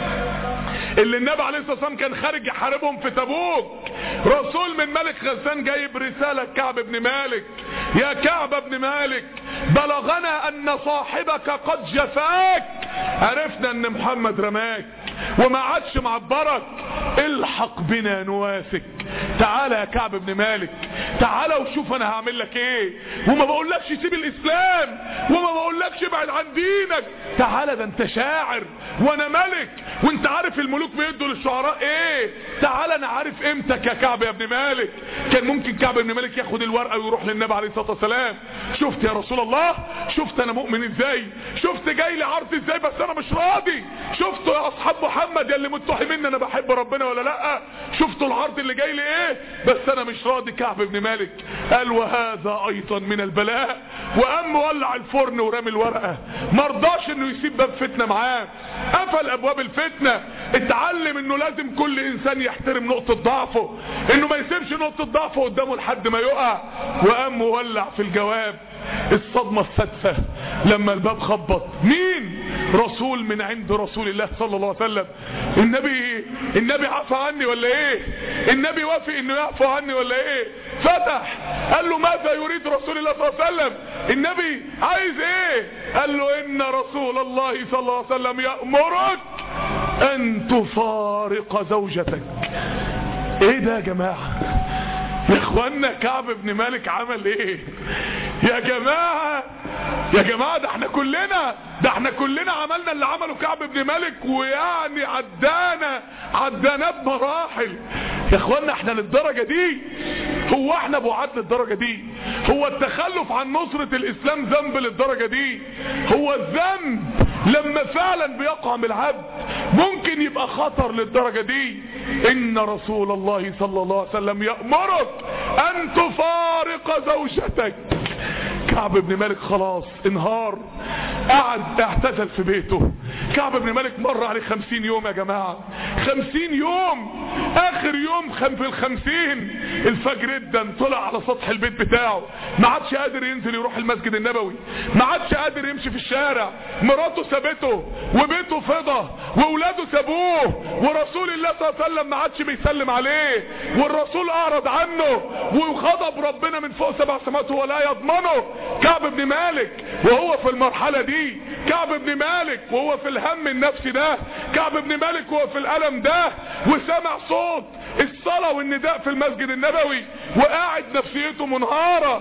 Speaker 1: اللي النبي عليه الصلاة والسلام كان خارج يحاربهم في تبوك. رسول من ملك غسان جايب رسالة كعب بن مالك. يا كعب بن مالك بلغنا ان صاحبك قد جفاك، عرفنا ان محمد رماك وما عادش معبرك، الحق بنا نوافك. تعالى يا كعب بن مالك، تعالى وشوف انا هعمل لك ايه. وما بقولكش سيب الاسلام، وما بقولكش ابعد عن دينك، تعالى ده انت شاعر وانا ملك، وانت عارف الملوك بيدوا للشعراء ايه. تعالى انا عارف قيمتك يا كعب يا ابن مالك. كان ممكن كعب بن مالك ياخد الورقه ويروح للنبي عليه الصلاه والسلام، شفت يا رسول الله، شفت انا مؤمن ازاي، شفت جاي لي عرض ازاي، بس انا مش راضي. شفتوا يا اصحاب محمد يا اللي متهمين انا بحب ربنا ولا لا، شفتوا العرض اللي جاي لي ايه، بس انا مش راضي. كعب بن مالك قال وهذا ايضا من البلاء، وقام ولع الفرن ورمي الورقه، مرضاش انه يسيب باب فتنه معاه، قفل ابواب الفتنه. اتعلم انه لازم كل انسان يحترم نقطه ضعفه، انه ما يسيبش نقطه ضعفه قدامه لحد ما يقع. وقام مولع في الجواب. الصدمة السادسة لما الباب خبط، مين؟ رسول من عند رسول الله صلى الله عليه وسلم. النبي النبي عفى عني ولا ايه؟ النبي وافق انه يعفى عني ولا ايه؟ فتح قال له ماذا يريد رسول الله صلى الله عليه وسلم؟ النبي عايز ايه؟ قال له ان رسول الله صلى الله عليه وسلم يأمرك ان تفارق زوجتك. ايه ده يا جماعة؟ يا اخوانا كعب بن مالك عمل ايه يا جماعة؟ يا جماعة ده احنا كلنا ده احنا كلنا عملنا اللي عمله كعب بن مالك، ويعني عدانا عدانا بمراحل. يا اخوانا احنا للدرجة دي؟ هو احنا بعاد للدرجة دي؟ هو التخلف عن نصرة الاسلام ذنب للدرجة دي؟ هو الذنب لما فعلا بيقع بالعبد ممكن يبقى خطر للدرجة دي؟ ان رسول الله صلى الله عليه وسلم يأمرك ان تفارق زوجتك. كعب بن مالك خلاص انهار، قعد اعتزل في بيته. كعب بن مالك مر عليه خمسين يوم يا جماعة، خمسين يوم. اخر يوم خم في الخمسين الفجر ادن طلع على سطح البيت بتاعه، ما عادش قادر ينزل يروح المسجد النبوي، ما عادش قادر يمشي في الشارع. مراته سابته وبيته فضى واولاده سابوه، ورسول الله صلى الله عليه وسلم ما عادش بيسلم عليه، والرسول اعرض عنه، وغضب ربنا من فوق سبع سماوات ولا يضمنه. كعب بن مالك وهو في المرحلة دي، كعب بن مالك وهو في الهم النفسي ده، كعب بن مالك وهو في الألم ده، وسمع صوت الصلاة والنداء في المسجد النبوي، وقاعد نفسيته منهارة.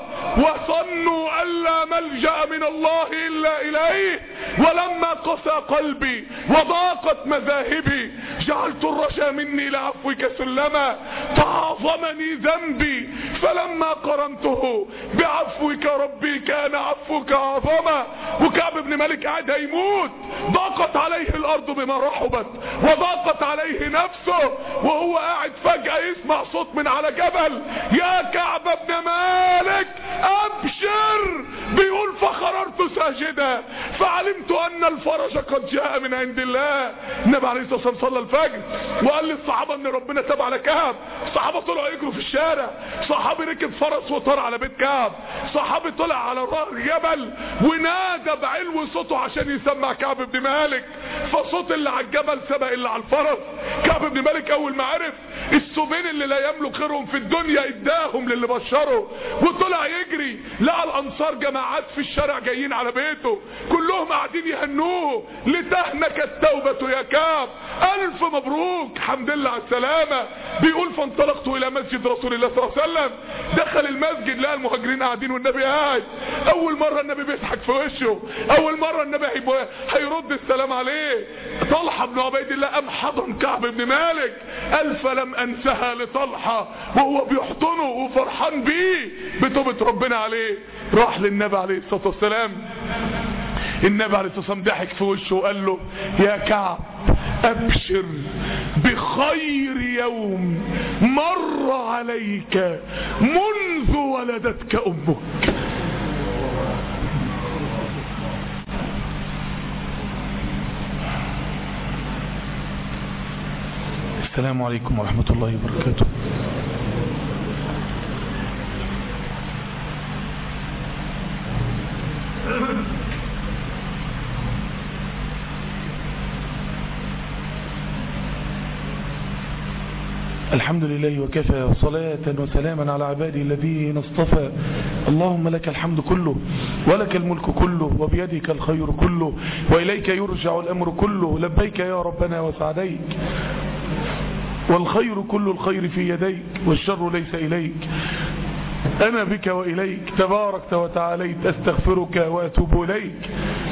Speaker 1: وظنوا أن لا ملجأ من الله إلا إليه، ولما قسى قلبي وضاقت مذاهبي جعلت الرجاء مني لعفوك سلما، تعاظمني ذنبي فلما قرنته بعفوك ربي كان عفوك عظما. وكعب بن مالك قاعد هيموت، ضاقت عليه الارض بما رحبت وضاقت عليه نفسه، وهو قاعد فجأة يسمع صوت من على جبل، يا كعب بن مالك ابشر، بيقول فخررت ساجدا فعلمت ان الفرج قد جاء من عند الله. النبي عليه الصلاة والسلام صلى الفجر وقال للصحابة ان ربنا تاب على كعب. الصحابة طلعوا يجروا في الشارع، صحابي ركب فرس وطار على بيت كعب، صحابي طلع على الجبل ونادى بعلو صوته عشان يسمع كعب بن مالك. فصوت اللي على الجبل سبق اللي على الفرس. كعب بن مالك اول ما عرف السبين اللي لا يملك غيرهم في الدنيا اداهم للي بشره وطلع يجري، لقى الانصار جماعات في الشارع جايين على بيته كلهم قاعدين يهنوه، لتهنك التوبة يا كعب، الف مبروك، حمد لله على السلامة. بيقول فانطلقت الى مسجد رسول الله صلى الله عليه وسلم. دخل المسجد لقى المهاجرين قاعدين والنبي قاعد. اول مرة النبي بيضحك في وشه، اول مرة النبي هيرد السلام عليه. طلحة بن عبيد الله قام حضن كعب بن مالك، قال فلم انسها لطلحة وهو بيحضنه وفرحان بيه بتوبة ربنا عليه. راح للنبي عليه الصلاة والسلام، النبي عليه الصلاة والسلام ضحك في وشه وقال له يا كعب ابشر بخير يوم مر عليك منذ ولدتك امك. السلام عليكم ورحمة الله وبركاته. الحمد لله وكفى، صلاة وسلاما على عباده الذين اصطفى. اللهم لك الحمد كله ولك الملك كله وبيدك الخير كله وإليك يرجع الأمر كله. لبيك يا ربنا وسعديك، والخير كل الخير في يديك والشر ليس إليك. أنا بك وإليك تباركت وتعاليت، أستغفرك وأتوب إليك.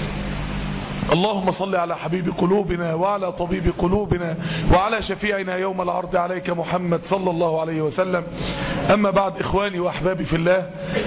Speaker 1: اللهم صل على حبيب قلوبنا وعلى طبيب قلوبنا وعلى شفيعنا يوم العرض عليك محمد صلى الله عليه وسلم. أما بعد، إخواني وأحبابي في الله،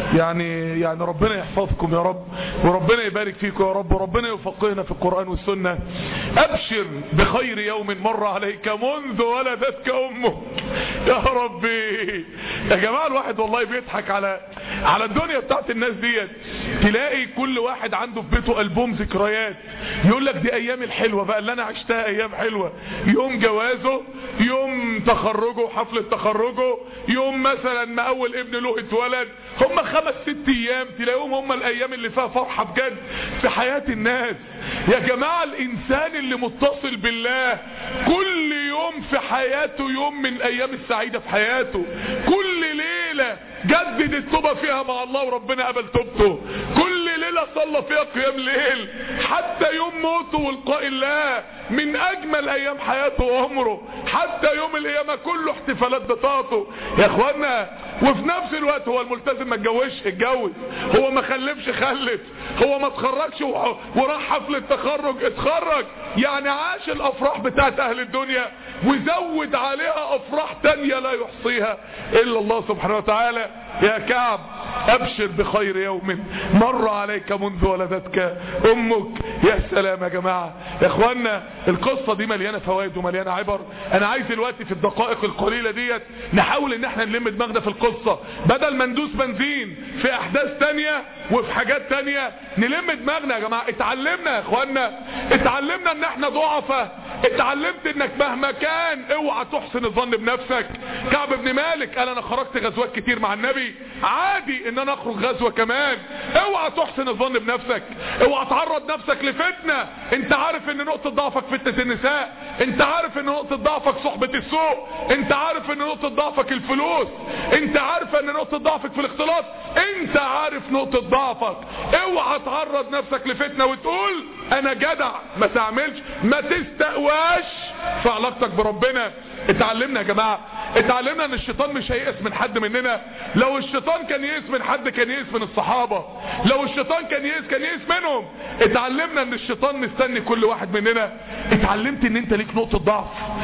Speaker 1: يعني يعني ربنا يحفظكم يا رب، وربنا يبارك فيكم يا رب، وربنا يفقهنا في القرآن والسنة. أبشر بخير يوم مر عليك منذ ولدتك أمك. يا ربي يا جماعة، الواحد والله بيضحك على على الدنيا بتاعت الناس ديت. تلاقي كل واحد عنده في بيته ألبوم ذكريات، يقول لك دي ايام الحلوة بقى اللي انا عشتها، ايام حلوة، يوم جوازه، يوم تخرجه، حفلة تخرجه، يوم مثلا ما اول ابن له اتولد. هم خمس ست ايام تلاقيهم هم الايام اللي فيها فرحة بجد في حياة الناس. يا جماعة، الانسان اللي متصل بالله كل يوم في حياته يوم من الايام السعيدة في حياته. كل ليلة جدد التوبة فيها مع الله وربنا قبل توبته. كل ليلة صلى فيها قيام ليل. حتى يوم موته ولقاء الله من اجمل ايام حياته وعمره. حتى يوم القيامة كله احتفالات بطاعته يا اخوانا. وفي نفس الوقت هو الملتزم ما اتجوزش اتجوز، هو ما خلفش خلف، هو ما اتخرجش وراح حفلة تخرج اتخرج. يعني عاش الافراح بتاعت اهل الدنيا وزود عليها افراح تانية لا يحصيها الا الله سبحانه وتعالى. يا كعب ابشر بخير يوم مر عليك منذ ولدتك امك. يا سلام يا جماعة يا اخوانا، القصة دي مليانة فوائد ومليانة عبر. انا عايز دلوقتي في الدقائق القليلة ديت نحاول ان احنا نلم دماغنا في القصة، بدل ما ندوس بنزين في احداث تانية وفي حاجات تانية. نلم دماغنا يا جماعة. اتعلمنا يا اخوانا، اتعلمنا ان احنا ضعفة. اتعلمت انك مهما كان اوعى تحسن الظن بنفسك. كعب بن مالك قال انا خرجت غزوات كتير مع النبي، عادي ان انا اخرج غزوة كمان. اوعى تحسن الظن بنفسك، اوعى تعرض نفسك لفتنة. انت عارف ان نقطة ضعفك فتنة النساء، انت عارف ان نقطة ضعفك صحبة السوء، انت عارف ان نقطة ضعفك الفلوس، انت عارف ان نقطة ضعفك في الاختلاط، انت عارف نقطة ضعفك. اوعى تعرض نفسك لفتنة وتقول انا جدع. ما تعملش، ما تستقواش في علاقتك بربنا. اتعلمنا يا جماعة، اتعلمنا ان الشيطان مش هيئس من حد مننا. لو الشيطان كان يئس من حد كان يئس من الصحابة. لو الشيطان كان يئس كان يئس منهم. اتعلمنا ان الشيطان مستني كل واحد مننا. اتعلمت ان انت ليك نقطة ضعف.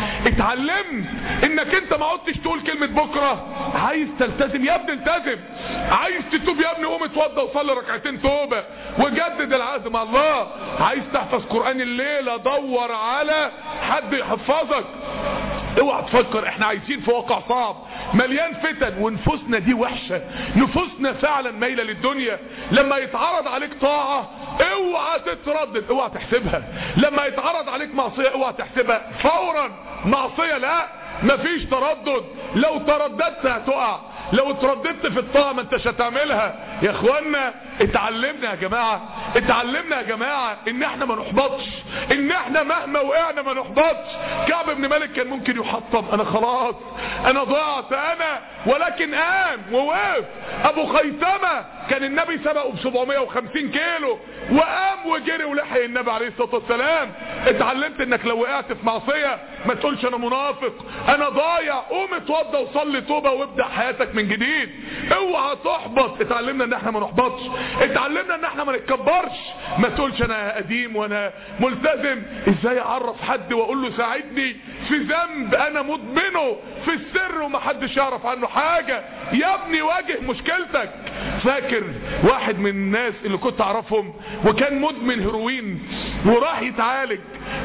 Speaker 1: اتعلمت انك انت ما عدتش تقول كلمة بكرة. عايز تلتزم يا ابني التزم. عايز تتوب يا ابني قوم اتوضى وصلي ركعتين توبة وجدد العهد مع الله. عايز تحفظ قرآن الليلة دور على حد يحفظك. اوعى تفكر احنا عايزين في واقع صعب مليان فتن ونفوسنا دي وحشة. نفوسنا فعلا مايلة للدنيا. لما يتعرض عليك طاعة اوعى تتردد، اوعى تحسبها. لما يتعرض عليك معصية اوعى تحسبها فورا معصية. لا، مفيش تردد. لو ترددت هتقع، لو ترددت في الطاعة ما انتش هتعملها. يا اخوانا اتعلمنا يا جماعة، اتعلمنا يا جماعة ان احنا ما نحبطش، ان احنا مهما وقعنا ما نحبطش. كعب بن مالك كان ممكن يحطم، انا خلاص انا ضاعت انا، ولكن قام ووقف. ابو خيثمة كان النبي سبقه ب سبعمية وخمسين كيلو وقام وجري ولحق النبي عليه الصلاة والسلام. اتعلمت انك لو وقعت في معصية ما تقولش انا منافق انا ضايع، قوم اتوضى وصلي توبة وابدأ حياتك من جديد. اوعى تحبط. اتعلمنا ان احنا ما نحبطش، اتعلمنا ان احنا ما نتكبرش. ما تقولش انا قديم وانا ملتزم، ازاي اعرف حد واقول له ساعدني في ذنب انا مدمنه في السر ومحدش يعرف عنه حاجة. يا ابني واجه مشكلتك. فاكر واحد من الناس اللي كنت اعرفهم وكان مدمن هيروين وراح يتعالج،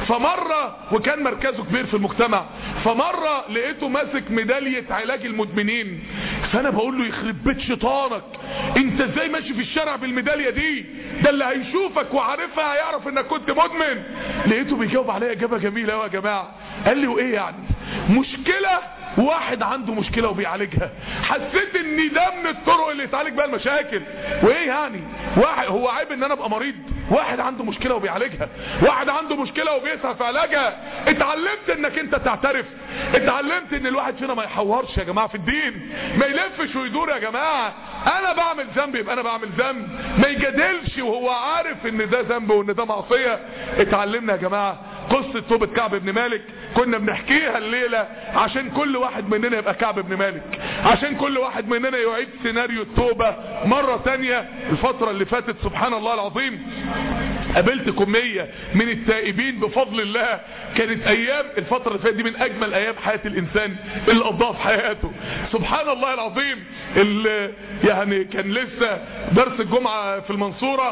Speaker 1: فمرة وكان مركزه كبير في المجتمع، فمرة لقيته ماسك ميدالية علاج المدمنين. فانا بقول له يخرب بيت شيطانك، انت ازاي ماشي في الشارع بالميدالية دي؟ ده اللي هيشوفك وعارفها هيعرف انك كنت مدمن. لقيته بيجاوب عليا اجابة جميلة قوي يا جماعة. قال لي وايه يعني؟ مشكلة واحد عنده مشكلة وبيعالجها. حسيت ان ده من الطرق اللي يتعالج بها المشاكل. وايه يعني؟ واحد هو عيب ان انا ابقى مريض؟ واحد عنده مشكلة وبيعالجها، واحد عنده مشكلة وبيسعى في علاجها. اتعلمت انك انت تعترف، اتعلمت ان الواحد فينا ما يحورش يا جماعة في الدين، ما يلفش ويدور يا جماعة. انا بعمل ذنب يبقى انا بعمل ذنب، ما يجادلش وهو عارف ان ده ذنب وان ده معصية. اتعلمنا يا جماعة قصة توبة كعب بن مالك، كنا بنحكيها الليلة عشان كل واحد مننا يبقى كعب بن مالك، عشان كل واحد مننا يعيد سيناريو التوبة مرة تانية. الفترة اللي فاتت سبحان الله العظيم قابلت كمية من التائبين بفضل الله. كانت ايام الفترة اللي فاتت دي من اجمل ايام حياة الانسان اللي قضاها في حياته. سبحان الله العظيم. يعني كان لسه درس الجمعة في المنصورة،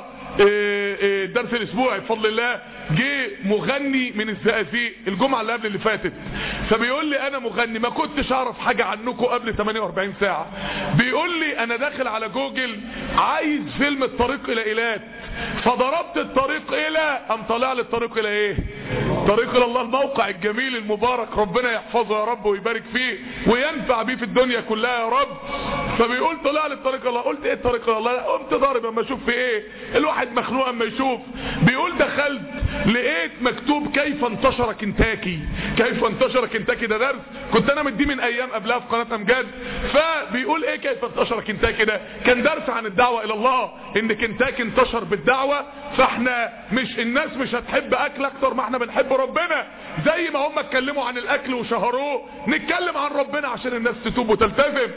Speaker 1: الدرس الاسبوعي بفضل الله، جه مغني من الزقازيق الجمعة اللي قبل اللي فاتت، فبيقول لي انا مغني ما كنتش اعرف حاجة عنكم قبل ثمانية وأربعين ساعة. بيقول لي انا داخل على جوجل عايز فيلم الطريق الى ايلات، فضربت الطريق الى ام طلع لي الطريق الى ايه؟ طريق الى الله، الموقع الجميل المبارك، ربنا يحفظه يا رب ويبارك فيه وينفع بيه في الدنيا كلها يا رب. فبيقول طلع لي الطريق الى الله. قلت ايه الطريق الى الله؟ قمت ضارب اما اشوف في ايه، الواحد مخنوق اما يشوف. بيقول دخلت لقيت مكتوب كيف انتشر كنتاكي، كيف انتشر كنتاكي. ده درس كنت انا مديه من ايام قبلها في قناة امجاد. فبيقول ايه كيف انتشر كنتاكي؟ ده كان درس عن الدعوة الى الله، ان كنتاكي انتشر بالدعوة. فاحنا مش الناس مش هتحب اكل اكتر ما احنا بنحب ربنا، زي ما هم اتكلموا عن الاكل وشهروه نتكلم عن ربنا عشان الناس تتوب وتلتزم.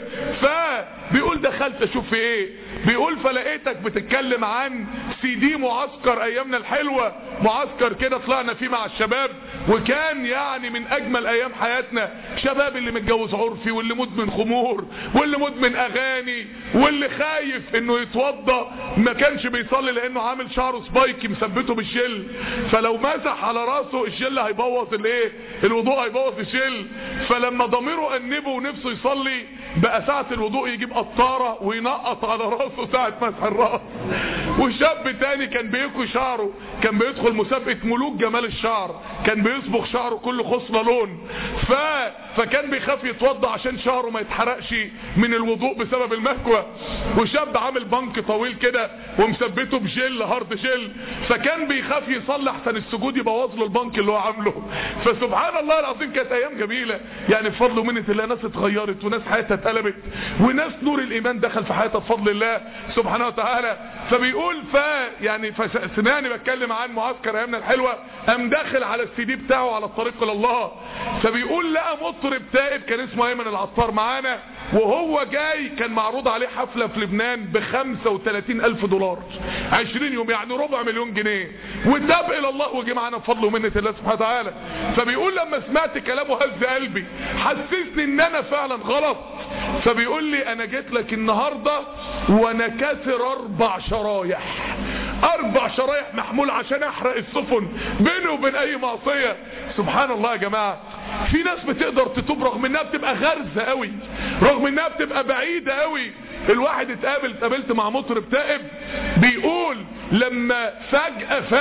Speaker 1: فبيقول دخلت اشوف في ايه، بيقول فلقيتك بتتكلم عن سي دي معسكر ايامنا الحلوة، معسكر كده طلعنا فيه مع الشباب وكان يعني من اجمل ايام حياتنا. شباب اللي متجوز عرفي واللي مدمن خمور واللي مدمن اغاني واللي خايف انه يتوضى ما كانش بيصلي لانه عامل شعره سبايكي مثبته بالجل، فلو مسح على راسه الجل هيبوظ الايه الوضوء، هيبوظ الجل. فلما ضميره انبه ونفسه يصلي بقى ساعة الوضوء يجيب قطارة وينقط على راسه ساعة مسح الراس. وشاب تاني كان بيكوي شعره، كان بيدخل مسابقة ملوك جمال الشعر، كان بيصبغ شعره كل خصلة لون. ف... فكان بيخاف يتوضى عشان شعره ما يتحرقش من الوضوء بسبب المكوى. وشاب عامل بنك طويل كده ومثبته بجل هارد جل، فكان بيخاف يصلي احسن السجود يبوظ له البنك اللي هو عامله. فسبحان الله العظيم كانت ايام جميلة يعني بفضل ومنة الله. ناس اتغيرت وناس حياتها اتقلبت وناس نور الايمان دخل في حياتها بفضل الله سبحانه وتعالى. فبيقول ف يعني فسمعني بتكلم عن معسكر ايامنا الحلوة، قام داخل على السي دي بتاعه على الطريق الى الله. فبيقول لقى مطرب تائب كان اسمه ايمن العطار معانا، وهو جاي كان معروض عليه حفلة في لبنان بخمسة وثلاثين الف دولار عشرين يوم، يعني ربع مليون جنيه، وتاب الى الله وجي معانا بفضل ومنة الله سبحانه وتعالى. فبيقول لما سمعت كلامه هز قلبي، حسسني ان انا فعلا غلط. فبيقول لي انا جيت لك النهاردة وانا كاسر اربع شرايح، اربع شرايح محمول عشان احرق السفن بيني وبين اي معصية. سبحان الله يا جماعة، في ناس بتقدر تتوب رغم انها بتبقى غرزة قوي، رغم انها بتبقى بعيدة قوي. الواحد اتقابل اتقابلت مع مطرب تائب بيقول لما فجأة فاق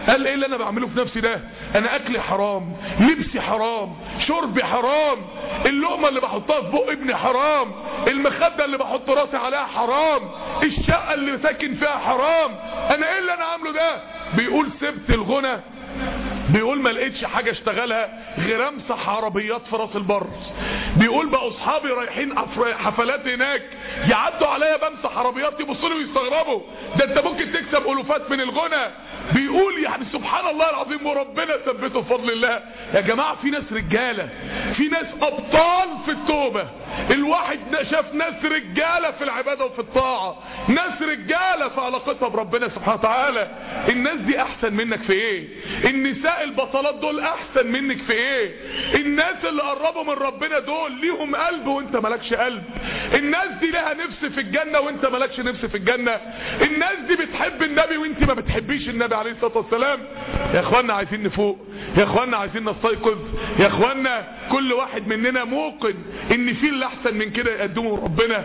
Speaker 1: قال ايه اللي انا بعمله في نفسي ده؟ انا اكلي حرام، لبسي حرام، شربي حرام، اللقمة اللي بحطها في بق ابني حرام، المخدة اللي بحط راسي عليها حرام، الشقة اللي ساكن فيها حرام، انا ايه اللي انا عامله ده؟ بيقول سبت الغنى، بيقول ما لقيتش حاجة اشتغلها غير امسح عربيات في راس البر. بيقول بقى اصحابي رايحين حفلات هناك يعدوا عليا بمسح عربيات يبصوا لي ويستغربوا، ده انت ممكن تكسب الوفات من الغنى. بيقول يعني سبحان الله العظيم وربنا ثبته بفضل الله. يا جماعة في ناس رجالة، في ناس ابطال في التوبة. الواحد شاف ناس رجالة في العبادة وفي الطاعة، ناس رجالة في علاقتها بربنا سبحانه وتعالى. الناس دي احسن منك في ايه؟ النساء البطلات دول احسن منك في ايه؟ الناس اللي قربوا من ربنا دول ليهم قلب وانت مالكش قلب. الناس دي لها نفس في الجنة وانت مالكش نفس في الجنة. الناس دي بتحب النبي وانت ما بتحبيش النبي عليه الصلاة والسلام. يا اخوانا عايزين نفوق، يا اخوانا عايزين نستيقظ، يا اخوانا كل واحد مننا موقن ان في اللي احسن من كده يقدمه ربنا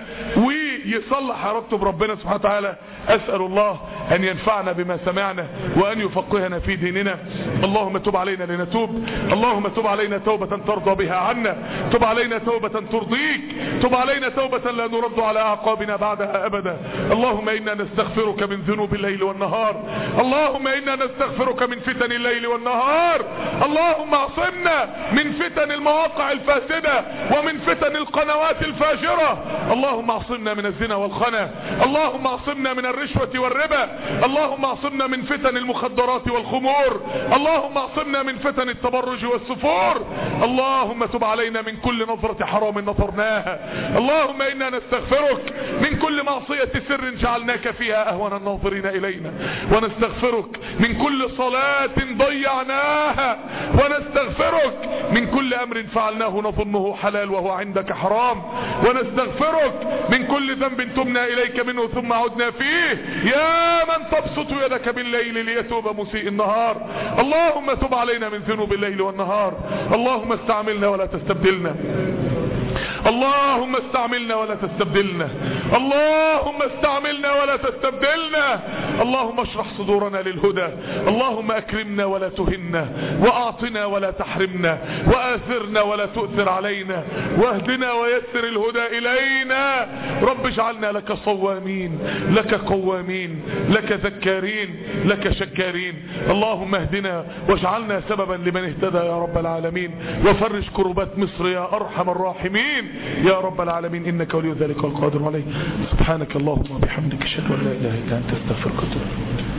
Speaker 1: ويصلح علاقته بربنا سبحانه وتعالى. اسأل الله ان ينفعنا بما سمعنا وان يفقهنا في ديننا. اللهم تب علينا لنتوب، اللهم تب علينا توبة ترضى بها عنا، تب علينا توبة ترضيك، تب علينا توبة لا نرد على اعقابنا بعدها ابدا. اللهم انا نستغفرك من ذنوب الليل والنهار، اللهم انا نستغفرك من فتن الليل والنهار، اللهم اعصمنا من فتن المواقع الفاسدة ومن فتن القنوات الفاجرة، اللهم اعصمنا من الزنا والخنا، اللهم اعصمنا من الرشوة والربا، اللهم اعصمنا من فتن المخدرات والخمور، اللهم اعصمنا من فتن التبرج والسفور، اللهم تب علينا من كل نظرة حرام نظرناها، اللهم انا نستغفرك من كل معصية سر جعلناك فيها اهون الناظرين الينا، ونستغفرك من كل صلاة ضيعناها، ونستغفرك من كل امر فعلناه نظنه حلال وهو عندك حرام، ونستغفرك من كل ذنب تبنا اليك منه ثم عدنا فيه، يا من تبسط يدك بالليل ليتوب مسيء النهار. اللهم تب علينا من ذنوب الليل والنهار، اللهم استعملنا ولا تستبدلنا، اللهم استعملنا ولا تستبدلنا، اللهم استعملنا ولا تستبدلنا، اللهم اشرح صدورنا للهدى، اللهم اكرمنا ولا تهنا، واعطنا ولا تحرمنا، واثرنا ولا تؤثر علينا، واهدنا ويسر الهدى الينا. رب اجعلنا لك صوامين، لك قوامين، لك ذكارين، لك شكارين. اللهم اهدنا واجعلنا سببا لمن اهتدى يا رب العالمين، وفرج كربات مصر يا ارحم الراحمين يا رب العالمين، انك ولي ذلك والقادر عليه. سبحانك اللهم وبحمدك اشهد ان لا اله الا انت استغفرك واتوب اليك.